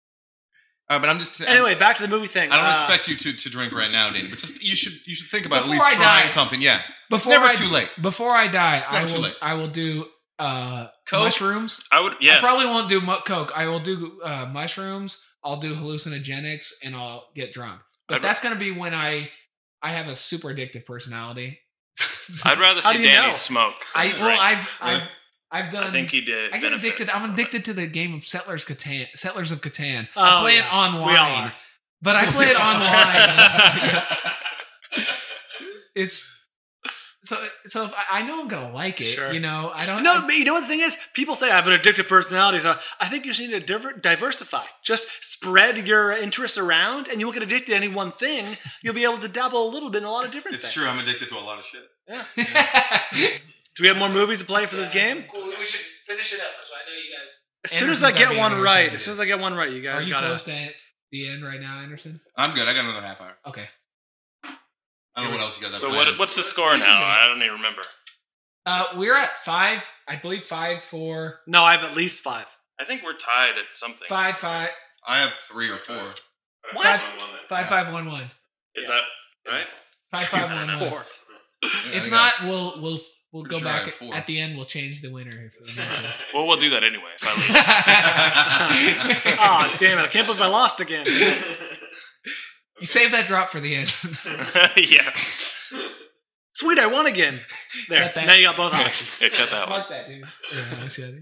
Speaker 7: But I'm just
Speaker 8: Anyway, back to the movie thing.
Speaker 7: I don't expect you to drink right now, Danny. But just you should think about
Speaker 6: Before
Speaker 7: at least
Speaker 6: I
Speaker 7: trying
Speaker 6: die.
Speaker 7: something. Yeah,
Speaker 6: Before
Speaker 7: it's never
Speaker 6: I,
Speaker 7: too late.
Speaker 6: Before I die,
Speaker 7: It's never too late.
Speaker 6: I will do
Speaker 7: Coke?
Speaker 6: mushrooms.
Speaker 9: I would. Yeah.
Speaker 6: I probably won't do Coke. I will do mushrooms. I'll do hallucinogenics, and I'll get drunk. But that's going to be when I have a super addictive personality.
Speaker 9: I'd rather
Speaker 8: How
Speaker 9: see
Speaker 8: do you
Speaker 9: Danny
Speaker 8: know?
Speaker 9: smoke.
Speaker 6: I've done.
Speaker 9: I think he did.
Speaker 6: I get addicted. I'm addicted to the game of Settlers of Catan.
Speaker 8: Oh,
Speaker 6: I play it
Speaker 8: yeah.
Speaker 6: online.
Speaker 8: We all are.
Speaker 6: But I play it online. It's so if I know I'm gonna like it.
Speaker 8: Sure.
Speaker 6: You know, I don't.
Speaker 8: No, but you know what the thing is? People say I have an addictive personality, so I think you just need to diversify. Just spread your interests around, and you won't get addicted to any one thing. You'll be able to dabble a little bit in a lot of different
Speaker 7: It's
Speaker 8: things.
Speaker 7: true. I'm addicted to a lot of shit.
Speaker 8: Yeah. Do we have more movies to play for this game?
Speaker 6: Cool. We should finish it up because I know you guys.
Speaker 8: As soon as I get one right, you guys
Speaker 6: Are you
Speaker 8: gotta.
Speaker 6: close to the end right now, Anderson?
Speaker 7: I'm good. I got another half hour.
Speaker 6: Okay.
Speaker 7: I don't know what else you guys have.
Speaker 9: So
Speaker 7: planned.
Speaker 9: what's the score
Speaker 6: This
Speaker 9: now?
Speaker 6: is a-
Speaker 9: I don't even remember.
Speaker 6: We're at 5. I believe 5 for
Speaker 8: No, I have at least 5.
Speaker 9: I think we're tied at something.
Speaker 6: 5.
Speaker 7: I have 3 or 4.
Speaker 6: What? 5-5-1-1.
Speaker 9: Is that right?
Speaker 6: 5-5-1-1.
Speaker 8: 4.
Speaker 6: If
Speaker 7: I
Speaker 6: not, we'll
Speaker 7: Pretty
Speaker 6: go
Speaker 7: sure I
Speaker 6: back
Speaker 7: have 4.
Speaker 6: at the end. We'll change the winner. If we need to.
Speaker 9: Well, we'll do that anyway. If I
Speaker 8: Oh, damn it. I can't believe I lost again.
Speaker 6: You save that drop for the end.
Speaker 9: lose. Yeah.
Speaker 8: Sweet, I won again. There.
Speaker 6: Cut that.
Speaker 8: Now you got both options.
Speaker 9: Yeah, cut that one.
Speaker 6: Mark that, dude. Yeah, that's it.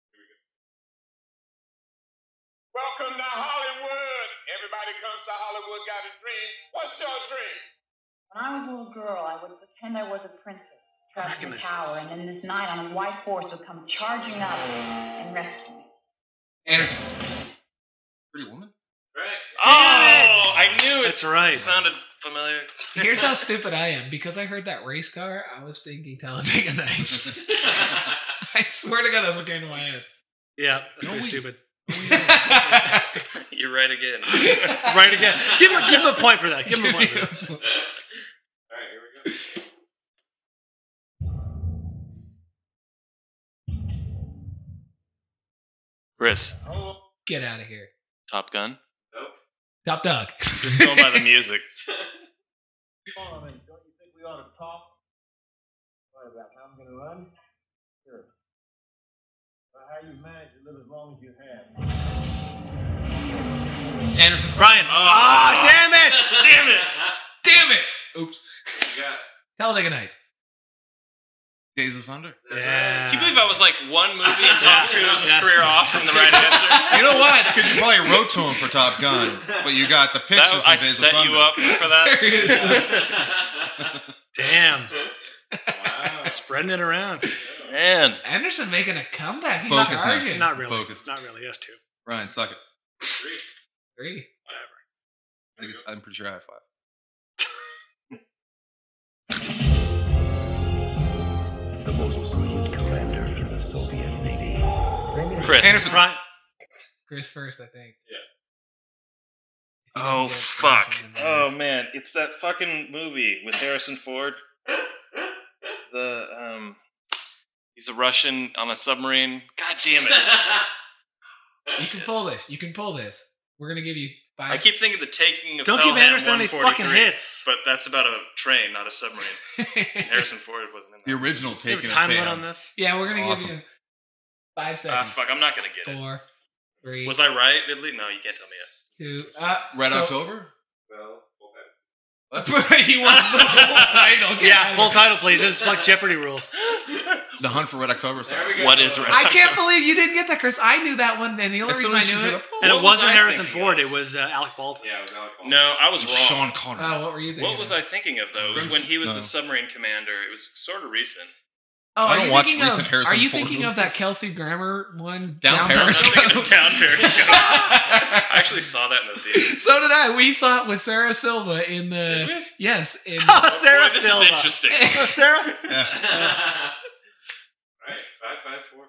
Speaker 3: Welcome to Hollywood. Everybody comes to Hollywood, got a dream. What's your dream?
Speaker 12: When I was a little girl, I would pretend I was a princess, trapped in a tower, and then this knight on a white horse would come charging up and rescue me.
Speaker 6: Anderson.
Speaker 7: Pretty Woman?
Speaker 9: Right. Oh, I knew it.
Speaker 8: That's right.
Speaker 9: It sounded familiar.
Speaker 6: Here's how stupid I am. Because I heard that race car, I was thinking Talladega Nights. I swear to God, that's what came to my head.
Speaker 8: Yeah, that's pretty stupid.
Speaker 9: You're right again.
Speaker 8: Right again. Give him a point for that. Give him a point for that.
Speaker 13: All right, here we go.
Speaker 9: Chris,
Speaker 6: Get out of here.
Speaker 9: Top Gun?
Speaker 6: Top Dog.
Speaker 9: Just going by the music.
Speaker 14: Come on, don't you think we ought to talk? What about how I'm going to run? Sure. About how you managed to live as long as you have.
Speaker 6: Anderson.
Speaker 8: Brian. Damn it! Damn it!
Speaker 6: Damn it! Oops.
Speaker 13: You got
Speaker 6: Talladega Nights.
Speaker 7: Days of Thunder.
Speaker 8: Yeah.
Speaker 9: Can you believe I was like one movie in Tom Cruise's career off from the right answer?
Speaker 7: You know what? It's because you probably wrote to him for Top Gun, but you got the picture from
Speaker 9: I
Speaker 7: Days
Speaker 9: set
Speaker 7: of Thunder.
Speaker 9: you up for that.
Speaker 8: Damn. Wow. Spreading it around.
Speaker 9: Man.
Speaker 6: Anderson making a comeback. He's
Speaker 7: Focus now.
Speaker 6: charging.
Speaker 8: Not really.
Speaker 7: Focused.
Speaker 8: Not really. Yes, two.
Speaker 7: Ryan, suck it.
Speaker 6: 3.
Speaker 7: I'm pretty sure I have 5.
Speaker 15: The most brilliant commander in the Soviet Navy.
Speaker 9: Chris.
Speaker 7: Anderson.
Speaker 8: Brian.
Speaker 6: Chris first, I think.
Speaker 9: Oh, fuck. Oh, man. It's that fucking movie with Harrison Ford. He's a Russian on a submarine. God damn it.
Speaker 6: You can pull this. You can pull this. We're going to give you 5.
Speaker 9: I keep thinking the taking of
Speaker 8: Don't give
Speaker 9: Pelham
Speaker 8: Anderson any
Speaker 9: 143,
Speaker 8: fucking hits.
Speaker 9: But that's about a train, not a submarine. Harrison Ford wasn't in
Speaker 7: The
Speaker 9: that.
Speaker 7: original
Speaker 8: Do you have
Speaker 7: taking
Speaker 8: a time
Speaker 7: of
Speaker 8: limit
Speaker 7: Pam.
Speaker 8: on this?
Speaker 6: Yeah, we're going to
Speaker 7: Awesome.
Speaker 6: give you 5
Speaker 9: Ah,
Speaker 6: seconds.
Speaker 9: fuck. I'm not going to get it.
Speaker 6: 4, 3.
Speaker 9: Was I right, Ridley? No, you can't tell me it.
Speaker 6: 2.
Speaker 7: Red
Speaker 6: so-
Speaker 7: October?
Speaker 13: well, full time.
Speaker 6: He wants the full title. Get out
Speaker 8: Yeah,
Speaker 6: of
Speaker 8: full
Speaker 6: here.
Speaker 8: title, please. It's like Jeopardy rules.
Speaker 7: The Hunt for Red October.
Speaker 13: There we go.
Speaker 9: What is Red
Speaker 6: I can't
Speaker 9: October?
Speaker 6: believe you didn't get that, Chris. I knew that one, and the only
Speaker 7: As
Speaker 6: reason
Speaker 7: soon
Speaker 6: I
Speaker 7: as
Speaker 6: knew
Speaker 7: you
Speaker 6: it.
Speaker 7: hear the-
Speaker 8: And
Speaker 9: What
Speaker 8: it
Speaker 9: was
Speaker 8: wasn't
Speaker 9: I
Speaker 8: Harrison
Speaker 9: thinking
Speaker 8: Ford.
Speaker 9: of?
Speaker 8: It was Alec Baldwin.
Speaker 13: Yeah, it was Alec Baldwin.
Speaker 9: No, I was wrong.
Speaker 7: Sean Connery.
Speaker 6: Oh, what were you thinking?
Speaker 9: What was I thinking of, though? It was when he was
Speaker 7: No.
Speaker 9: the submarine commander. It was sort of recent.
Speaker 6: Oh,
Speaker 7: I
Speaker 6: are
Speaker 7: don't
Speaker 6: you
Speaker 7: watch
Speaker 6: thinking
Speaker 7: recent
Speaker 6: of,
Speaker 7: Harrison
Speaker 6: Are you
Speaker 7: Ford
Speaker 6: thinking of
Speaker 7: movies.
Speaker 6: that Kelsey Grammer one?
Speaker 7: Down
Speaker 9: I was
Speaker 7: Periscope?
Speaker 9: thinking of Down Periscope. I actually saw that in the theater.
Speaker 6: So did I. We saw it with Sarah Silva in the.
Speaker 9: Did we?
Speaker 6: Yes. In,
Speaker 8: Oh, Sarah
Speaker 9: Boy, this
Speaker 8: Silva.
Speaker 9: is interesting.
Speaker 8: Oh, Sarah?
Speaker 7: Yeah.
Speaker 13: Right, 55441.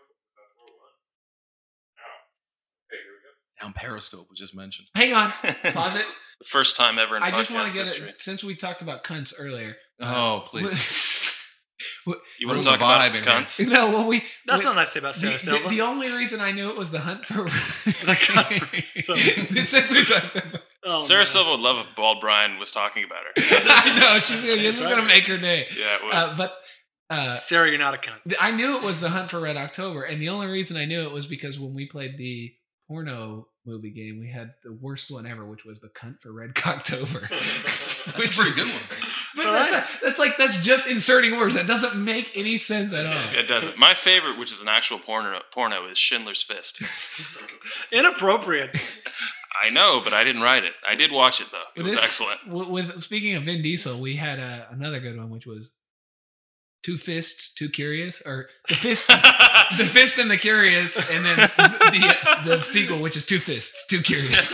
Speaker 13: Wow. Okay, here we go.
Speaker 7: Down Periscope was just mentioned.
Speaker 6: hang on. Pause it.
Speaker 9: The first time ever in
Speaker 6: I just want
Speaker 9: podcast
Speaker 6: to get
Speaker 9: history.
Speaker 6: it. Since we talked about cunts earlier.
Speaker 7: Oh, please.
Speaker 9: You want
Speaker 7: Ruin
Speaker 9: to talk
Speaker 7: the
Speaker 9: about
Speaker 7: vibe in here.
Speaker 9: cunts?
Speaker 6: No, when we.
Speaker 8: That's
Speaker 6: when-
Speaker 8: not nice to say about Sarah Silva.
Speaker 6: The only reason I knew it was the hunt for.
Speaker 8: So-
Speaker 6: Since we talked about.
Speaker 8: Oh,
Speaker 9: Sarah
Speaker 8: man.
Speaker 9: Silva would love if Bald Brian was talking about her.
Speaker 6: I know this is gonna make her day.
Speaker 9: Yeah, it would.
Speaker 6: But
Speaker 8: Sarah, you're not a cunt.
Speaker 6: I knew it was the Hunt for Red October, and the only reason I knew it was because when we played the porno movie game, we had the worst one ever, which was the Cunt for Red Cocktober.
Speaker 7: Which is a pretty good one.
Speaker 6: But that's just inserting words. That doesn't make any sense at all.
Speaker 9: It doesn't. My favorite, which is an actual porno, is Schindler's Fist.
Speaker 8: Inappropriate.
Speaker 9: I know, but I didn't write it. I did watch it, though. It was
Speaker 6: This-
Speaker 9: excellent.
Speaker 6: With speaking of Vin Diesel, we had another good one, which was Two Fists, Too Curious, or the Fist, the Fist and the Curious, and then the sequel, which is Two Fists, Too Curious.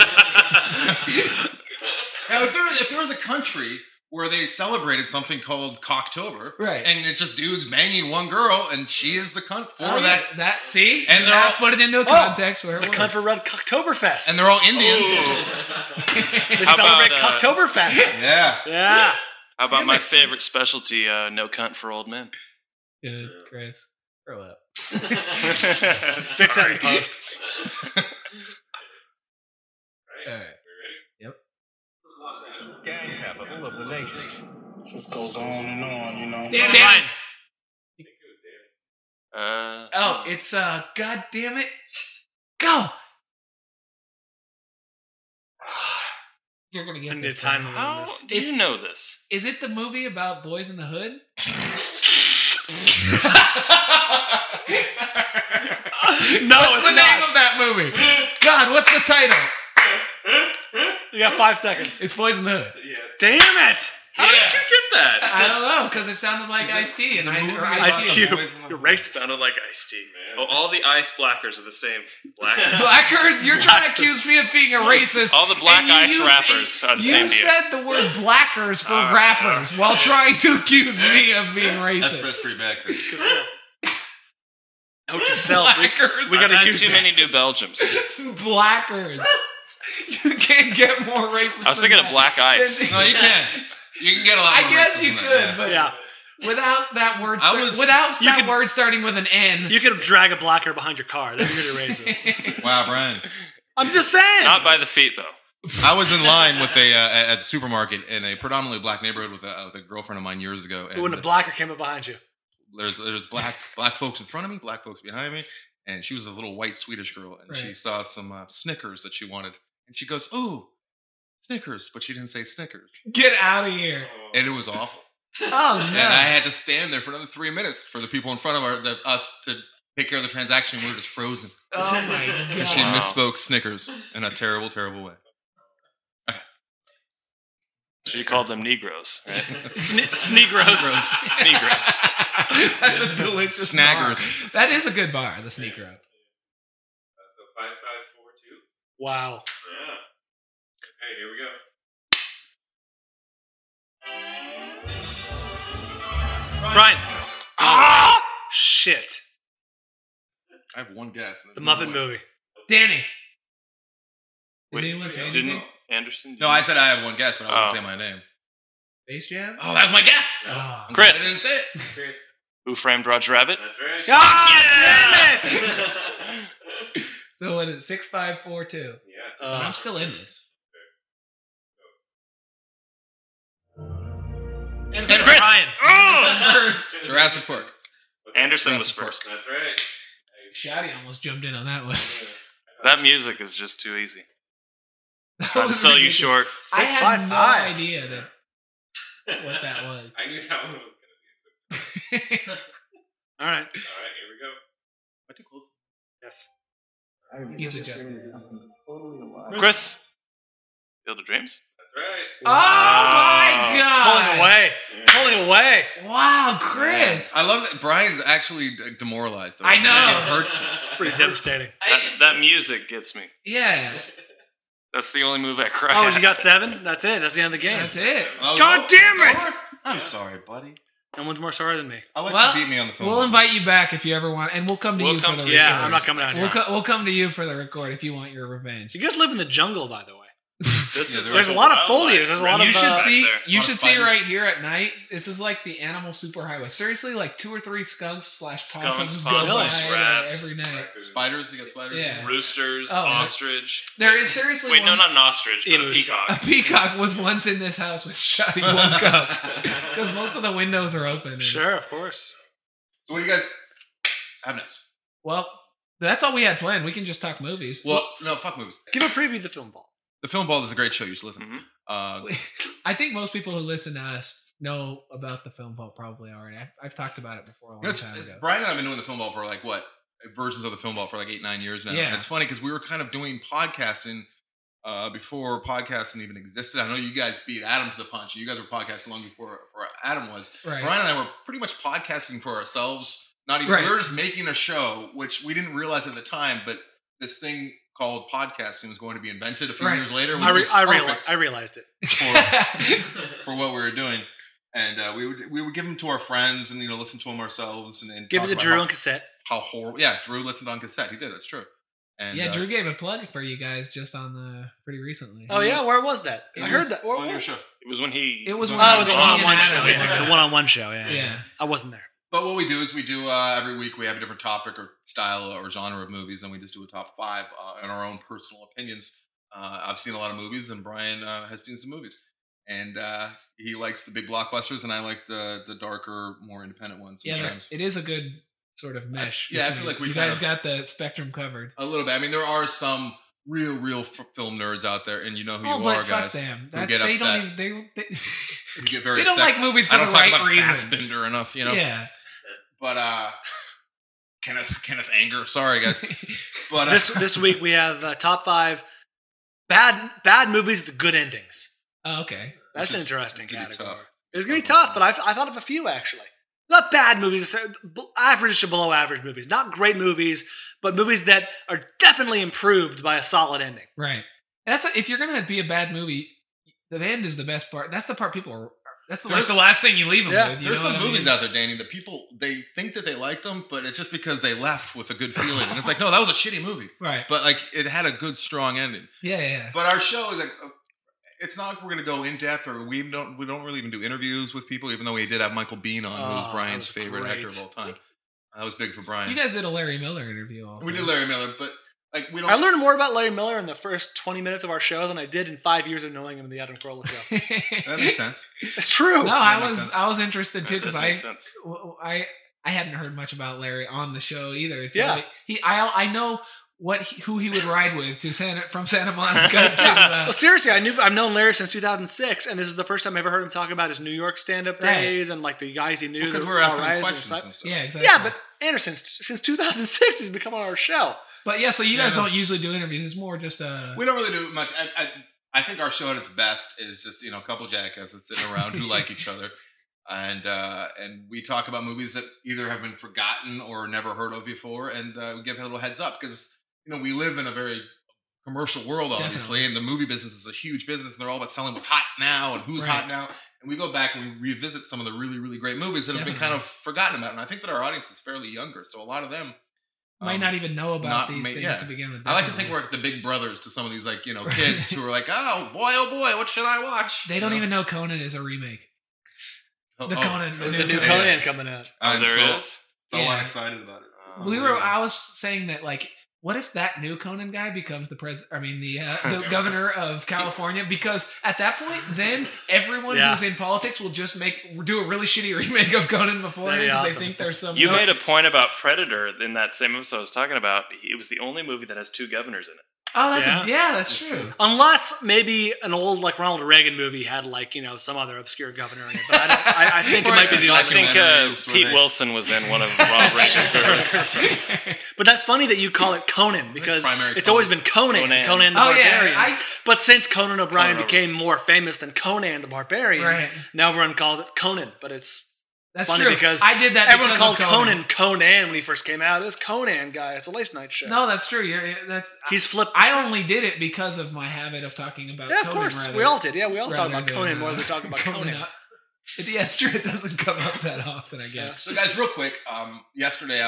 Speaker 7: Now, if there was a country where they celebrated something called Cocktober,
Speaker 6: Right.
Speaker 7: and it's just dudes banging one girl, and she is the cunt for
Speaker 6: Oh,
Speaker 7: that,
Speaker 6: that see,
Speaker 7: and they're all,
Speaker 6: put it into a context where
Speaker 8: the
Speaker 6: it
Speaker 8: Cunt
Speaker 6: works.
Speaker 8: for Red Cocktoberfest.
Speaker 7: and they're all Indians.
Speaker 8: They
Speaker 9: How
Speaker 8: celebrate
Speaker 9: about,
Speaker 8: Cocktoberfest.
Speaker 7: Yeah.
Speaker 8: Yeah.
Speaker 9: How about my favorite specialty, no cunt for old men?
Speaker 6: Good, Chris. Grow up.
Speaker 8: Fix that in post.
Speaker 6: All right. Yep.
Speaker 14: Gang capital of the nation. Just goes on and on, you know.
Speaker 6: Damn
Speaker 8: Fine.
Speaker 6: it. Oh, it's God damn it. Go. You're gonna
Speaker 8: I
Speaker 6: get
Speaker 8: need
Speaker 6: this
Speaker 8: time
Speaker 6: time.
Speaker 8: limit on
Speaker 9: How
Speaker 8: this.
Speaker 9: do you know this?
Speaker 6: Is it the movie about Boys in the Hood?
Speaker 8: No,
Speaker 6: What's
Speaker 8: it's
Speaker 6: the name
Speaker 8: not.
Speaker 6: of that movie? God, what's the title?
Speaker 8: You got 5 seconds.
Speaker 6: It's Boys in the Hood.
Speaker 8: Damn it.
Speaker 9: How did you get that?
Speaker 6: I don't know, because it sounded like Ice-T and
Speaker 8: Ice Cube. You're racist.
Speaker 9: Sounded like Ice-T. Oh, all the ice blackers are the same.
Speaker 6: Blackers? You're trying to accuse me of being a racist.
Speaker 9: All the black
Speaker 6: and you
Speaker 9: ice
Speaker 6: used-
Speaker 9: rappers are the
Speaker 6: You
Speaker 9: same deal.
Speaker 6: said the word blackers for
Speaker 9: All right,
Speaker 6: rappers
Speaker 9: all right.
Speaker 6: while trying to accuse me of being
Speaker 7: That's
Speaker 6: racist.
Speaker 7: pretty bad, Chris.
Speaker 8: Note to self.
Speaker 6: Blackers.
Speaker 8: We got to
Speaker 9: I've had
Speaker 8: use
Speaker 9: too
Speaker 8: that.
Speaker 9: many New Belgiums.
Speaker 6: Blackers. You can't get more racist.
Speaker 9: I was thinking
Speaker 6: than
Speaker 9: of black ice.
Speaker 7: No, you can. You can get a lot.
Speaker 6: I
Speaker 7: more
Speaker 6: guess
Speaker 7: racist
Speaker 6: you
Speaker 7: than
Speaker 6: could,
Speaker 7: that,
Speaker 6: but
Speaker 8: Yeah.
Speaker 6: without that word, word starting with an N.
Speaker 8: You could drag a blacker behind your car. Then you're really racist.
Speaker 7: Wow, Brian.
Speaker 8: I'm just saying.
Speaker 9: Not by the feet, though.
Speaker 7: I was in line with at the supermarket in a predominantly black neighborhood with a girlfriend of mine years ago. And
Speaker 8: When a blacker came up behind you.
Speaker 7: there's black folks in front of me, black folks behind me, and she was a little white Swedish girl, and she
Speaker 6: Right.
Speaker 7: saw some Snickers that she wanted, and she goes, "Ooh, Snickers," but she didn't say Snickers,
Speaker 6: Get out of here.
Speaker 7: and it was awful.
Speaker 6: Oh, no.
Speaker 7: And I had to stand there for another 3 minutes for the people in front of us to take care of the transaction. We were just frozen.
Speaker 6: Oh, my God.
Speaker 7: And she misspoke Snickers in a terrible, terrible way.
Speaker 9: She called them Negroes, right?
Speaker 8: Sneegros.
Speaker 9: Sneegros.
Speaker 6: That's a delicious
Speaker 7: Snaggers.
Speaker 6: bar. That is a good bar, the Sneak Road.
Speaker 13: So 5542.
Speaker 8: Wow.
Speaker 13: Yeah. Okay, here we go.
Speaker 8: Brian. Ah! Shit.
Speaker 7: I have one guess.
Speaker 8: The Muppet movie.
Speaker 6: Danny.
Speaker 9: Wait,
Speaker 6: Did anyone say
Speaker 9: didn't
Speaker 6: anything?
Speaker 9: Anderson?
Speaker 7: No, I said I have one guess, but I
Speaker 9: Oh.
Speaker 7: wasn't say my name.
Speaker 6: Space Jam?
Speaker 7: Oh, that's my guess.
Speaker 6: Oh.
Speaker 9: Chris.
Speaker 7: I didn't say it.
Speaker 13: Chris.
Speaker 9: Who Framed Roger Rabbit?
Speaker 13: That's right.
Speaker 8: Ah, damn it!
Speaker 6: So what is it? 6542.
Speaker 13: Yes.
Speaker 6: But I'm still in this.
Speaker 8: And Chris. Brian.
Speaker 6: First.
Speaker 7: Jurassic Park.
Speaker 9: Anderson was
Speaker 7: Jurassic
Speaker 9: first.
Speaker 13: That's right.
Speaker 6: Shotty almost jumped in on that one.
Speaker 9: That music is just too easy.
Speaker 6: That
Speaker 9: Trying to
Speaker 6: was
Speaker 9: sell you
Speaker 6: ridiculous.
Speaker 9: short.
Speaker 6: I had no
Speaker 8: 655.
Speaker 6: idea what that was.
Speaker 13: I knew that one was going to be a quick.
Speaker 8: All right.
Speaker 13: All right, here we go.
Speaker 7: Am I too close?
Speaker 8: Yes.
Speaker 6: He's adjusting.
Speaker 9: Chris. Field of Dreams?
Speaker 13: That's right.
Speaker 6: Oh my God!
Speaker 8: Pulling away. Pulling away.
Speaker 6: Wow, Chris.
Speaker 7: I love that Brian's actually demoralized.
Speaker 6: I know.
Speaker 7: It hurts.
Speaker 8: It's pretty devastating.
Speaker 9: That music gets me.
Speaker 6: Yeah,
Speaker 9: That's the only move I cry
Speaker 8: Oh,
Speaker 9: at.
Speaker 8: you got 7? That's it. That's the end of the game.
Speaker 6: that's it.
Speaker 7: Oh,
Speaker 8: God
Speaker 7: oh,
Speaker 8: damn
Speaker 7: it's
Speaker 8: it!
Speaker 7: over? I'm sorry, buddy.
Speaker 8: No one's more sorry than me.
Speaker 7: I'll let
Speaker 6: Well,
Speaker 7: you beat me on the phone.
Speaker 6: We'll invite you back if you ever want, and we'll come to
Speaker 9: We'll
Speaker 6: you
Speaker 9: come
Speaker 6: for the
Speaker 9: to you.
Speaker 6: record.
Speaker 8: Yeah, I'm not coming out.
Speaker 6: We'll come to you for the record if you want your revenge.
Speaker 8: You guys live in the jungle, by the way.
Speaker 9: This
Speaker 7: Yeah,
Speaker 9: is
Speaker 8: There's a
Speaker 9: like
Speaker 8: lot of
Speaker 9: wildlife
Speaker 8: foliage. There's a lot
Speaker 6: You
Speaker 8: of.
Speaker 6: should see.
Speaker 9: there.
Speaker 6: You
Speaker 7: Lot of
Speaker 6: should see
Speaker 7: spiders.
Speaker 6: right here at night. This is like the animal superhighway. Seriously, like 2 or 3 skunks / possums go
Speaker 9: possums,
Speaker 6: by
Speaker 9: rats.
Speaker 6: every night.
Speaker 7: Spiders? You got spiders?
Speaker 6: Yeah.
Speaker 9: roosters,
Speaker 6: Oh,
Speaker 9: ostrich.
Speaker 6: There is seriously
Speaker 9: Wait, no,
Speaker 6: one-
Speaker 9: not an ostrich, but a
Speaker 8: Emus.
Speaker 9: peacock.
Speaker 6: A peacock was once in this house with Shotty woke up because most of the windows are open. and-
Speaker 8: Sure, of course.
Speaker 7: So what do you guys have next?
Speaker 6: Well, that's all we had planned. We can just talk movies.
Speaker 7: Well, no, fuck movies.
Speaker 8: Give a preview of the film ball.
Speaker 7: The Film Ball is a great show. You should listen.
Speaker 9: Mhm.
Speaker 6: I think most people who listen to us know about the Film Vault probably already. I've talked about it before a long time ago.
Speaker 7: Brian and I have been doing the Film Ball for like what? Versions of the Film Ball for like 8-9 years now.
Speaker 6: Yeah.
Speaker 7: And it's funny because we were kind of doing podcasting before podcasting even existed. I know you guys beat Adam to the punch. You guys were podcasting long before Adam was.
Speaker 6: Right.
Speaker 7: Brian and I were pretty much podcasting for ourselves. Not even
Speaker 6: Right.
Speaker 7: we were just making a show, which we didn't realize at the time, but this thing called podcasting was going to be invented a few
Speaker 6: Right.
Speaker 7: years later. Which
Speaker 8: I
Speaker 7: was perfect
Speaker 8: I realized it.
Speaker 7: for what we were doing. And we would give them to our friends and listen to them ourselves and
Speaker 8: Give
Speaker 7: talk
Speaker 8: it to
Speaker 7: about
Speaker 8: Drew
Speaker 7: how-
Speaker 8: on cassette.
Speaker 7: How horrible! Yeah, Drew listened on cassette. He did. That's true. And
Speaker 6: Yeah, Drew gave a plug for you guys just on the pretty recently.
Speaker 8: Oh yeah, where was that?
Speaker 6: It
Speaker 8: I heard
Speaker 6: was
Speaker 8: that.
Speaker 7: on your show.
Speaker 9: It was when he.
Speaker 6: It was
Speaker 8: Oh,
Speaker 6: when
Speaker 8: it was a
Speaker 6: he
Speaker 8: one-on-one
Speaker 6: and
Speaker 8: show.
Speaker 6: Adam
Speaker 8: Yeah,
Speaker 6: were-
Speaker 8: the one-on-one show. Yeah.
Speaker 6: Yeah.
Speaker 8: I wasn't there.
Speaker 7: But what we do is we do every week we have a different topic or style or genre of movies, and we just do a top 5 in our own personal opinions. I've seen a lot of movies, and Brian has seen some movies, and he likes the big blockbusters, and I like the darker, more independent ones.
Speaker 6: Yeah,
Speaker 7: sometimes.
Speaker 6: it is a good sort of mesh.
Speaker 7: Yeah, I
Speaker 6: between-
Speaker 7: feel like we
Speaker 6: you
Speaker 7: kind
Speaker 6: guys
Speaker 7: of-
Speaker 6: got the spectrum covered.
Speaker 7: A little bit. I mean, there are some real film nerds out there, and you know who
Speaker 6: Oh,
Speaker 7: you
Speaker 6: but
Speaker 7: are,
Speaker 6: fuck
Speaker 7: guys.
Speaker 6: them.
Speaker 7: Who get
Speaker 6: they
Speaker 7: upset.
Speaker 6: don't even. They
Speaker 7: who get very
Speaker 6: they don't
Speaker 7: upset.
Speaker 6: like movies for
Speaker 7: I don't
Speaker 6: the
Speaker 7: talk
Speaker 6: right
Speaker 7: about
Speaker 6: reason.
Speaker 7: Fassbender enough,
Speaker 6: Yeah.
Speaker 7: But Kenneth Anger. Sorry, guys. But
Speaker 8: This week we have top 5 bad movies with good endings.
Speaker 6: Oh, okay.
Speaker 8: That's an
Speaker 7: Which is-
Speaker 8: interesting
Speaker 7: it's gonna be
Speaker 8: category.
Speaker 7: tough.
Speaker 8: It's gonna be tough, but I thought of a few actually. Not bad movies, average to below average movies. Not great movies, but movies that are definitely improved by a solid ending.
Speaker 6: Right. If you're gonna be a bad movie, the end is the best part. That's the part people are That's like the last thing you leave them with.
Speaker 7: There's some movies out there, Danny, that people, they think that they like them, but it's just because they left with a good feeling. And it's like, no, that was a shitty movie.
Speaker 6: Right.
Speaker 7: But like, it had a good, strong ending.
Speaker 6: Yeah.
Speaker 7: But our show is like, it's not like we're going to go in depth, or we don't really even do interviews with people, even though we did have Michael Biehn on, who's Brian's favorite actor of all time. That was big for Brian.
Speaker 6: You guys did a Larry Miller interview also.
Speaker 7: We did Larry Miller, but like we don't.
Speaker 8: I learned more about Larry Miller in the first 20 minutes of our show than I did in 5 years of knowing him in the Adam Carolla show.
Speaker 7: That makes sense.
Speaker 8: It's true.
Speaker 6: No, I was interested too because
Speaker 9: makes sense.
Speaker 6: I hadn't heard much about Larry on the show either. So
Speaker 8: Yeah.
Speaker 6: I know who he would ride with from Santa Monica to.
Speaker 8: Well, seriously, I've known Larry since 2006, and this is the first time I ever heard him talk about his New York stand-up days and like the guys he knew.
Speaker 7: Because
Speaker 8: that
Speaker 7: we're asking
Speaker 8: were
Speaker 7: him
Speaker 8: writers
Speaker 7: questions and stuff.
Speaker 6: Yeah, exactly.
Speaker 8: Yeah, but Anderson, since 2006, he's become on our show.
Speaker 6: But yeah, so you guys don't usually do interviews. It's more just
Speaker 7: We don't really do much. I think our show at its best is just a couple jackasses sitting around who like each other, and we talk about movies that either have been forgotten or never heard of before, and we give a little heads up because we live in a very commercial world, obviously,
Speaker 6: Definitely.
Speaker 7: and the movie business is a huge business, and they're all about selling what's hot now and who's hot now. And we go back and we revisit some of the really, really great movies that have been kind of forgotten about. And I think that our audience is fairly younger, so a lot of them
Speaker 6: might not even know about these things to begin with.
Speaker 7: I like to think we're like the big brothers to some of these kids who are like, oh boy, what should I watch?
Speaker 6: They don't even know Conan is a remake. The new
Speaker 8: Conan coming out.
Speaker 7: I'm
Speaker 9: there is.
Speaker 7: So excited about it.
Speaker 6: I was saying that like, what if that new Conan guy becomes the the governor of California? Because at that point, then everyone who's in politics will just do a really shitty remake of Conan beforehand because they think there's some.
Speaker 9: You made a point about Predator in that same episode I was talking about. It was the only movie that has two governors in it.
Speaker 6: Oh, that's true.
Speaker 8: Unless maybe an old like Ronald Reagan movie had some other obscure governor in it, but I think it might be the only.
Speaker 9: I think Pete Wilson was in one of Ronald Reagan's earlier.
Speaker 8: But that's funny that you call it Conan because it's always been Conan the Barbarian. But since Conan O'Brien became more famous than Conan the Barbarian, now everyone calls it Conan. But that's funny
Speaker 6: true.
Speaker 8: because
Speaker 6: I did that.
Speaker 8: Everyone called Conan when he first came out. It was Conan guy. It's a late night show.
Speaker 6: No, that's true.
Speaker 8: He's flipped.
Speaker 6: I only did it because of my habit of talking about Conan.
Speaker 8: Yeah, of course. We all did. Yeah, we all talk about Conan more than we talk about Conan.
Speaker 6: Yeah, it's true. It doesn't come up that often, I guess.
Speaker 7: So, guys, real quick. Yesterday,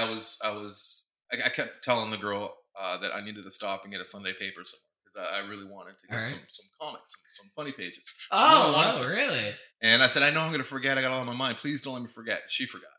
Speaker 7: I kept telling the girl that I needed to stop and get a Sunday paper somewhere because I really wanted to get some comics, some funny pages.
Speaker 6: Oh, really?
Speaker 7: And I said, I know I'm going to forget. I got it all on my mind. Please don't let me forget. She forgot.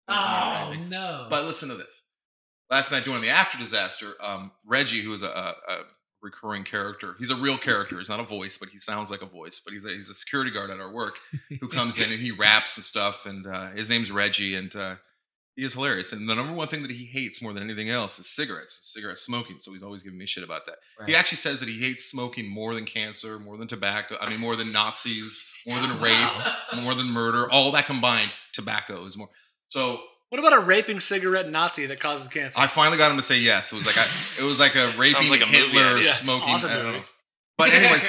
Speaker 6: Oh, no.
Speaker 7: But listen to this. Last night during the After Disaster, Reggie, who is a recurring character, he's a real character. He's not a voice, but he sounds like a voice. But he's a security guard at our work who comes in and he raps and stuff. And his name's Reggie, and he is hilarious. And the number one thing that he hates more than anything else is cigarette smoking. So he's always giving me shit about that. Right. He actually says that he hates smoking more than cancer, more than tobacco. I mean, more than Nazis, more than rape, more than murder. All that combined, tobacco is more. So
Speaker 8: what about a raping cigarette Nazi that causes cancer?
Speaker 7: I finally got him to say yes. It was like a raping
Speaker 9: like a
Speaker 7: Hitler smoking.
Speaker 8: Awesome
Speaker 7: I don't know. But anyways,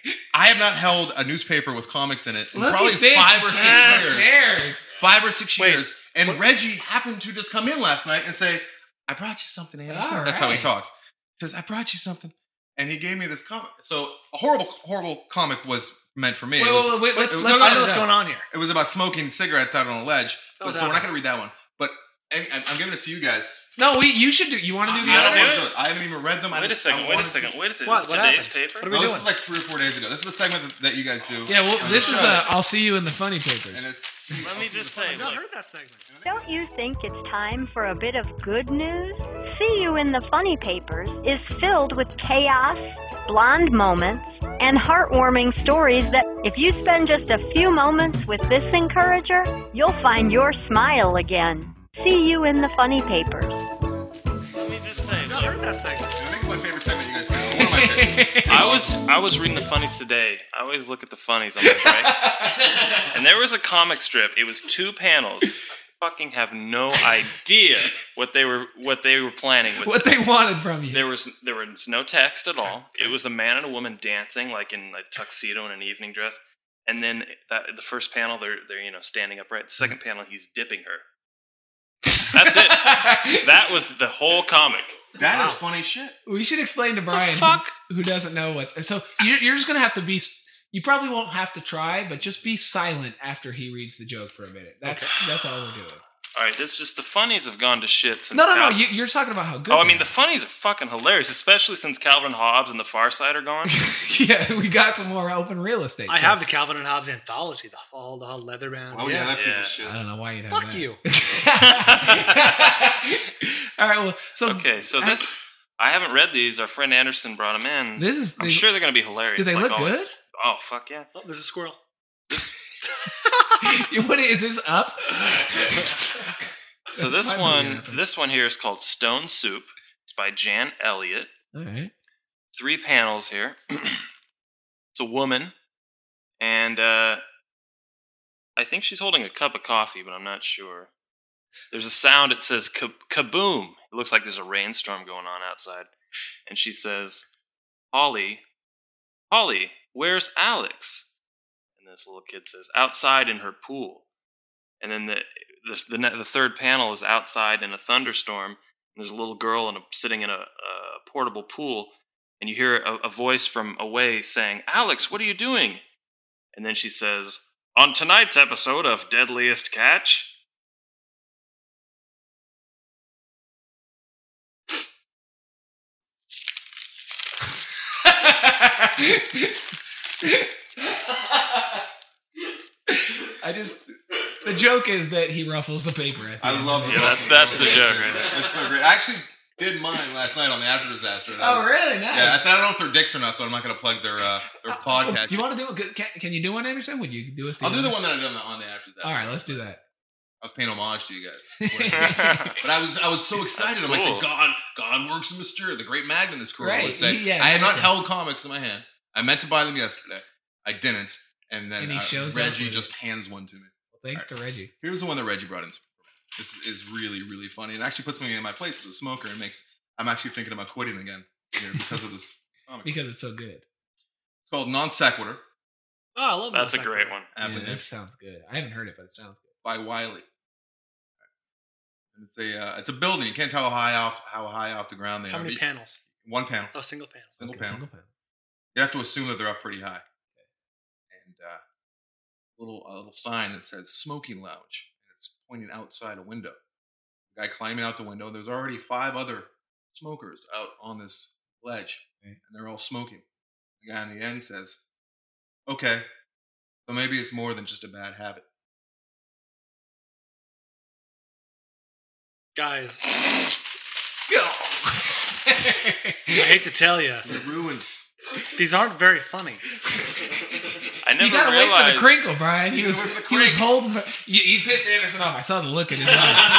Speaker 7: I have not held a newspaper with comics in it in probably 5 or 6 years. 5 or 6 years. And Reggie happened to just come in last night and say, I brought you something, Anderson. That's how he talks. He says, I brought you something. And he gave me this comic. So a horrible comic was meant for me.
Speaker 8: Wait, let's know what's going on here.
Speaker 7: It was about smoking cigarettes out on a ledge. So we're not going to read that one. But I'm giving it to you guys.
Speaker 6: No, you should do. You want to do the other one?
Speaker 7: I haven't even read them.
Speaker 9: Wait a second. Is this today's paper?
Speaker 8: What are we doing?
Speaker 7: This is like 3 or 4 days ago. This is the segment that you guys do.
Speaker 6: Yeah, well, this is I'll see you in the funny papers.
Speaker 7: And
Speaker 9: let me just say,
Speaker 8: I've not heard that segment.
Speaker 18: Don't you think it's time for a bit of good news? See You in the Funny Papers is filled with chaos, blonde moments, and heartwarming stories that if you spend just a few moments with this encourager, you'll find your smile again. See You in the Funny Papers.
Speaker 9: Let me just say,
Speaker 8: I've not heard that segment.
Speaker 7: I think it's my favorite segment you guys do. One of my favorites.
Speaker 9: I was reading the funnies today. I always look at the funnies on my break. And there was a comic strip. It was 2 panels. I fucking have no idea what they were planning with.
Speaker 6: What they wanted from you.
Speaker 9: There was no text at all. It was a man and a woman dancing like in a tuxedo and an evening dress. And then the first panel they're standing upright. The second panel he's dipping her. That's it. That was the whole comic.
Speaker 7: That is funny shit.
Speaker 6: We should explain to Brian who doesn't know what. So you're just gonna have to be. You probably won't have to try, but just be silent after he reads the joke for a minute. That's all we're doing.
Speaker 9: All right, this is just the funnies have gone to shit since.
Speaker 6: No. You're talking about how good.
Speaker 9: Oh, I mean, the funnies are fucking hilarious, especially since Calvin and Hobbes and The Far Side are gone.
Speaker 6: Yeah, we got some more open real estate.
Speaker 8: I have the Calvin and Hobbes anthology, the leather bound.
Speaker 7: Oh yeah, that piece of shit.
Speaker 6: I don't know why you'd have
Speaker 8: Fuck
Speaker 6: that.
Speaker 8: you.
Speaker 6: All right, well,
Speaker 9: so this I haven't read these. Our friend Anderson brought them in. I'm sure they're going to be hilarious.
Speaker 6: Do they look
Speaker 9: always.
Speaker 6: good?
Speaker 9: Oh fuck yeah!
Speaker 8: Oh, there's a squirrel.
Speaker 6: What is this up?
Speaker 9: So this one here is called Stone Soup. It's by Jan Elliott.
Speaker 6: All right.
Speaker 9: 3 panels here. It's a woman, and I think she's holding a cup of coffee, but I'm not sure. There's a sound. It says kaboom. It looks like there's a rainstorm going on outside, and she says, "Holly, where's Alex?" And this little kid says, "Outside in her pool." And then the third panel is outside in a thunderstorm. And there's a little girl sitting in a portable pool, and you hear a voice from away saying, "Alex, what are you doing?" And then she says, "On tonight's episode of Deadliest Catch."
Speaker 6: The joke is that he ruffles the paper.
Speaker 7: I love it.
Speaker 9: Yeah, that's the joke right there.
Speaker 7: It's so great. I actually did mine last night on the After Disaster.
Speaker 6: Really? Nice.
Speaker 7: Yeah, I said I don't know if they're dicks or not, so I'm not going to plug their podcast.
Speaker 6: Do you want to do it? Can you do one, Anderson? Would you do us?
Speaker 7: I'll do the one that I did on the After Disaster.
Speaker 6: All right, let's do that.
Speaker 7: I was paying homage to you guys, but I was so excited. I'm
Speaker 9: cool.
Speaker 7: like, God works in mysterious. The great Magnus Corps
Speaker 6: Right.
Speaker 7: would say.
Speaker 6: Yeah,
Speaker 7: I had not held comics in my hand. I meant to buy them yesterday. I didn't, and then
Speaker 6: he shows
Speaker 7: Reggie
Speaker 6: up
Speaker 7: just hands one to me.
Speaker 6: Well, thanks to Reggie.
Speaker 7: Here's the one that Reggie brought in. This is really, really funny, and actually puts me in my place as a smoker. And I'm actually thinking about quitting again here because of this comic.
Speaker 6: Because it's so good.
Speaker 7: It's called Non Sequitur.
Speaker 8: Oh, I love that.
Speaker 9: That's a great one.
Speaker 6: Yeah, this sounds good. I haven't heard it, but it sounds good.
Speaker 7: By Wiley. And it's a building. You can't tell how high off the ground they are.
Speaker 8: How many panels?
Speaker 7: One panel.
Speaker 8: Oh, single panel.
Speaker 7: Single panel. You have to assume that they're up pretty high. And a little sign that says smoking lounge. And it's pointing outside a window. The guy climbing out the window. There's already 5 other smokers out on this ledge. Okay. And they're all smoking. The guy on the end says, "Okay, so maybe it's more than just a bad habit."
Speaker 8: Guys. I hate to tell you.
Speaker 7: You're ruined.
Speaker 8: These aren't very funny.
Speaker 9: I never
Speaker 6: you gotta
Speaker 9: realized.
Speaker 6: wait for the crinkle, Brian. He was holding. You pissed Anderson off. I saw the look in his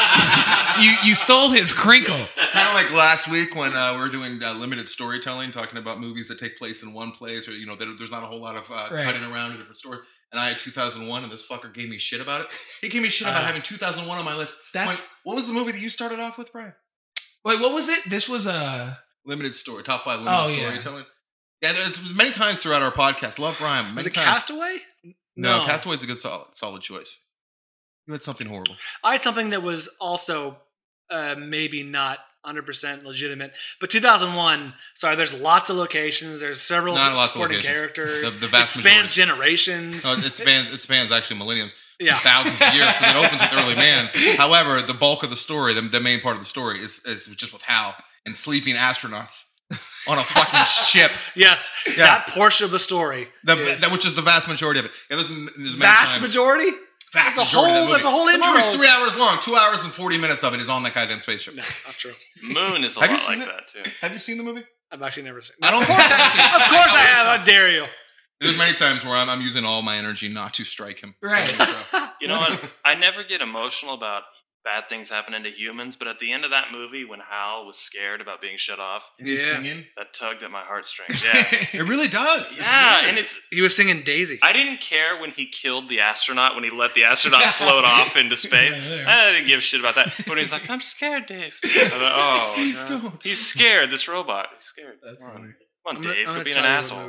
Speaker 6: eye. You stole his crinkle.
Speaker 7: Kind of like last week when we were doing limited storytelling, talking about movies that take place in one place, or there's not a whole lot of cutting around a different story. And I had 2001, and this fucker gave me shit about it. He gave me shit about having 2001 on my list. What was the movie that you started off with, Brian?
Speaker 6: Wait, what was it? This was a
Speaker 7: limited story, top 5 limited storytelling. Yeah, there's many times throughout our podcast. Love Brian.
Speaker 8: Was it Castaway?
Speaker 7: No, Castaway's a good solid choice. You had something horrible.
Speaker 8: I had something that was also maybe not 100% legitimate, but 2001. Sorry, there's lots of locations. There's several supporting characters.
Speaker 7: The vast
Speaker 8: it spans
Speaker 7: majority.
Speaker 8: Generations.
Speaker 7: No, it spans actually millenniums.
Speaker 8: Yeah.
Speaker 7: Thousands of years because it opens with early man. However, the bulk of the story, the main part of the story, is just with Hal and sleeping astronauts on a fucking ship.
Speaker 8: Yes, that portion of the story,
Speaker 7: which is the vast majority of it. Yeah, there's many
Speaker 8: vast
Speaker 7: times.
Speaker 8: Majority.
Speaker 7: Vast
Speaker 8: there's
Speaker 7: majority.
Speaker 8: There's a whole intro.
Speaker 7: The movie's 3 hours long. 2 hours and 40 minutes of it is on that goddamn spaceship.
Speaker 8: No, not true.
Speaker 9: Moon is a lot like that too.
Speaker 7: Have you seen the movie?
Speaker 8: I've actually never seen it.
Speaker 7: I don't. Of course I have seen it.
Speaker 8: Of course I have. How dare you?
Speaker 7: There's many times where I'm using all my energy not to strike him.
Speaker 6: Right.
Speaker 9: You know what? I never get emotional about bad things happening to humans, but at the end of that movie, when Hal was scared about being shut off,
Speaker 7: singing?
Speaker 9: That tugged at my heartstrings. Yeah,
Speaker 7: it really does.
Speaker 9: Yeah,
Speaker 7: really.
Speaker 9: and
Speaker 8: he was singing Daisy.
Speaker 9: I didn't care when he killed the astronaut, when he let the astronaut float off into space. I didn't give a shit about that. But he's like, "I'm scared, Dave." I thought, oh, he's scared. This robot, he's scared.
Speaker 6: That's funny.
Speaker 9: Come on, Dave, quit being an asshole.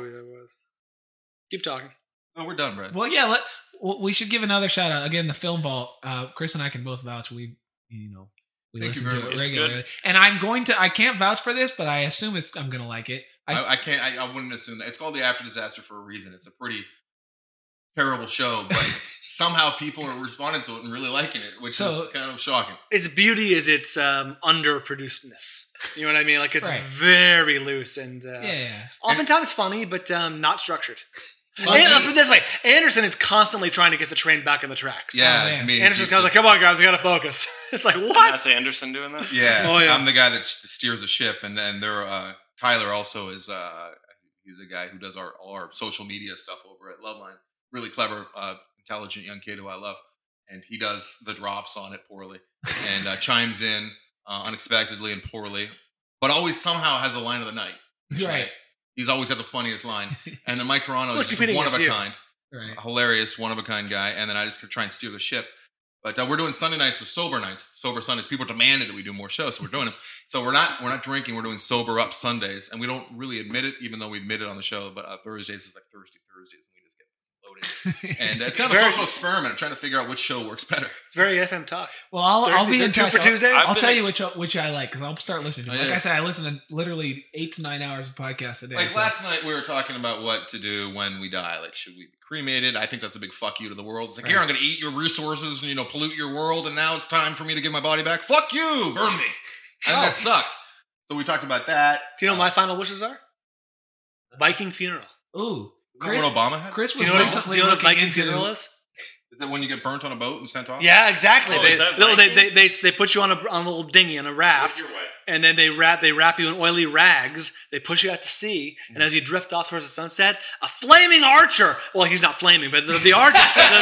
Speaker 8: Keep talking.
Speaker 7: Oh, we're done, Brad.
Speaker 6: Well, yeah. We should give another shout out again. The Film Vault. Chris and I can both vouch. We listen to it regularly, and I can't vouch for this, but I assume I'm gonna like it.
Speaker 7: I wouldn't assume that. It's called The After Disaster for a reason. It's a pretty terrible show, but somehow people are responding to it and really liking it, which is kind of shocking.
Speaker 8: Its beauty is its underproducedness. You know what I mean? Like it's very loose and oftentimes funny, but not structured. Let's put it this way: Anderson is constantly trying to get the train back on the tracks.
Speaker 7: Yeah, to me,
Speaker 8: Anderson's kind of like, "Come on, guys, we got to focus." It's like, what?
Speaker 9: That's Anderson doing that?
Speaker 7: Yeah.
Speaker 8: Oh, yeah.
Speaker 7: I'm the guy that steers the ship, and then Tyler also is. He's the guy who does all our social media stuff over at Loveline. Really clever, intelligent young kid who I love, and he does the drops on it poorly and chimes in unexpectedly and poorly, but always somehow has a line of the night.
Speaker 6: Right.
Speaker 7: He's always got the funniest line. And then Mike Carano is just one of a kind.
Speaker 6: Right.
Speaker 7: A hilarious, one of a kind guy. And then I just try and steer the ship. But we're doing Sunday nights of sober Sundays. People demanded that we do more shows, so we're doing them. So we're not drinking. We're doing sober up Sundays, and we don't really admit it, even though we admit it on the show. But Thursdays is like Thursdays, and we just get loaded. And it's kind of a social experiment. I'm trying to figure out which show works better.
Speaker 8: It's very FM talk.
Speaker 6: Well, I'll be in touch.
Speaker 8: For Tuesday.
Speaker 6: I'll tell you which I like because I'll start listening to it. Like I said, I listen to literally 8 to 9 hours of podcasts a day.
Speaker 7: Like last night, we were talking about what to do when we die. Like, should we be cremated? I think that's a big fuck you to the world. It's like, here, I'm going to eat your resources and, pollute your world, and now it's time for me to give my body back. Fuck you! Burn me! I think that sucks. So we talked about that.
Speaker 8: Do you know what my final wishes are? Viking funeral.
Speaker 6: Ooh.
Speaker 7: Chris, what Obama had?
Speaker 6: Chris was
Speaker 8: do you know
Speaker 6: recently
Speaker 8: what
Speaker 6: looking
Speaker 8: Viking
Speaker 6: into...
Speaker 8: funeral is?
Speaker 7: Is that when you get burnt on a boat and sent off?
Speaker 8: Yeah, exactly.
Speaker 9: Oh,
Speaker 8: They put you on a little dinghy on a raft, and then they wrap you in oily rags. They push you out to sea, and as you drift off towards the sunset, a flaming archer. Well, he's not flaming, but the archer,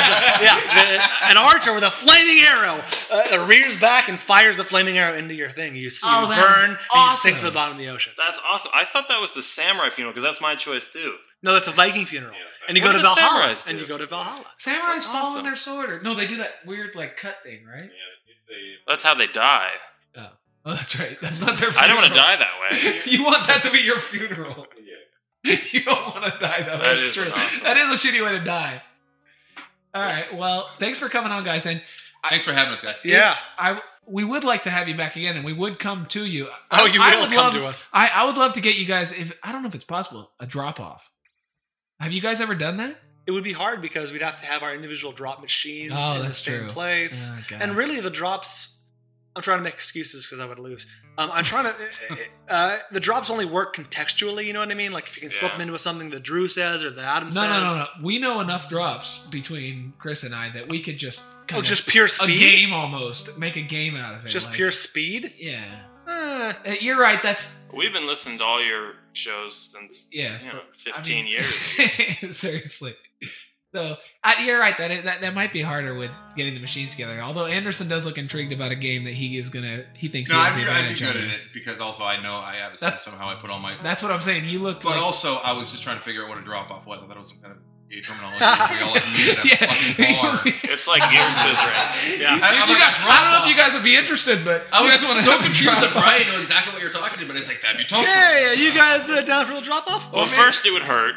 Speaker 8: an archer with a flaming arrow rears back and fires the flaming arrow into your thing. You burn, and you sink to the bottom of the ocean.
Speaker 9: That's awesome. I thought that was the samurai funeral because that's my choice too.
Speaker 8: No, that's a Viking funeral, and you go to Valhalla. And you go to Valhalla.
Speaker 6: Samurais fall on their sword. No, they do that weird cut thing, right?
Speaker 9: That's how they die.
Speaker 6: Oh, that's right. That's not their funeral.
Speaker 9: I don't want to die that way.
Speaker 6: You want that to be your funeral. You don't want to die that way. That's true. Awesome. That is a shitty way to die. All right. Well, thanks for coming on, guys. And
Speaker 7: thanks for having us, guys.
Speaker 8: Yeah.
Speaker 6: We would like to have you back again, and we would come to you.
Speaker 8: You will come to us.
Speaker 6: I would love to get you guys, I don't know if it's possible, a drop-off. Have you guys ever done that?
Speaker 8: It would be hard because we'd have to have our individual drop machines in the same place.
Speaker 6: Oh,
Speaker 8: and really the drops, I'm trying to make excuses because I would lose. I'm trying to, the drops only work contextually, you know what I mean? Like if you can slip them into something that Drew says or that Adam says.
Speaker 6: No. We know enough drops between Chris and I that we could just
Speaker 8: just pure speed?
Speaker 6: A game almost. Make a game out of it.
Speaker 8: Just pure speed?
Speaker 6: Yeah. You're right.
Speaker 9: We've been listening to all your shows since 15 years.
Speaker 6: Seriously. So you're right. That might be harder with getting the machines together. Although Anderson does look intrigued about a game that he thinks he has the advantage
Speaker 7: I'd be good
Speaker 6: on.
Speaker 7: at it because also I know I have a system how I put all my.
Speaker 6: That's what I'm saying. You look.
Speaker 7: But also I was just trying to figure out what a drop off was. I thought it was some kind of gay terminology. We all meet at a fucking bar.
Speaker 9: It's like gear scissoring.
Speaker 6: Yeah. I don't know if you guys would be interested, but
Speaker 7: I was
Speaker 6: want to
Speaker 7: so confused that Brian knew exactly what you're talking to, but it's like that'd be tough.
Speaker 8: Yeah, you guys down for a little drop off?
Speaker 9: Well, first it would hurt.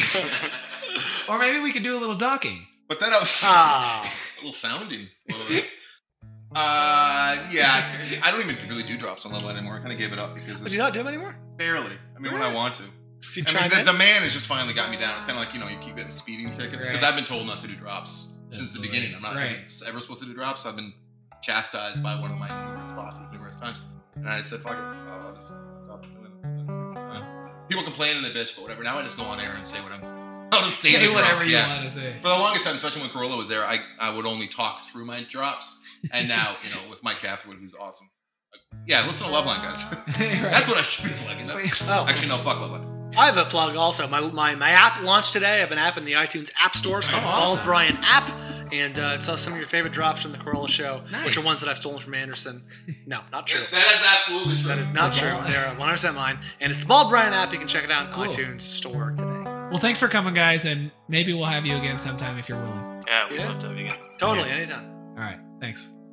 Speaker 6: Or maybe we could do a little docking.
Speaker 7: But then I was a little sounding. I don't even really do drops on Level anymore. I kind of gave it up because.
Speaker 8: Do you not do them anymore?
Speaker 7: Barely. I mean, when I want to.
Speaker 8: The
Speaker 7: man has just finally got me down. It's kind of like, you keep getting speeding tickets. Because I've been told not to do drops since the beginning. I'm not ever supposed to do drops. I've been chastised by one of my numerous bosses numerous times. And I said, fuck it. I'll just stop doing it. People complain and they bitch, but whatever. Now I just go on air and say what I'll just say
Speaker 6: whatever you want to say.
Speaker 7: For the longest time, especially when Corolla was there, I would only talk through my drops. And now, with Mike Catherwood, who's awesome. Listen to Loveline, guys. That's what I should be plugging. Actually, no, fuck Loveline.
Speaker 8: I have a plug also. My app launched today. I have an app in the iTunes App Store. It's called the Bald Brian app. And it's some of your favorite drops from the Corolla show, which are ones that I've stolen from Anderson. No, not true.
Speaker 7: That is absolutely true.
Speaker 8: That is not true. They're 100% mine. And it's the Bald Brian app. You can check it out in iTunes Store today.
Speaker 6: Well, thanks for coming, guys, and maybe we'll have you again sometime if you're willing.
Speaker 9: Yeah, we'd love to have you again.
Speaker 8: Totally, anytime.
Speaker 6: All right, thanks.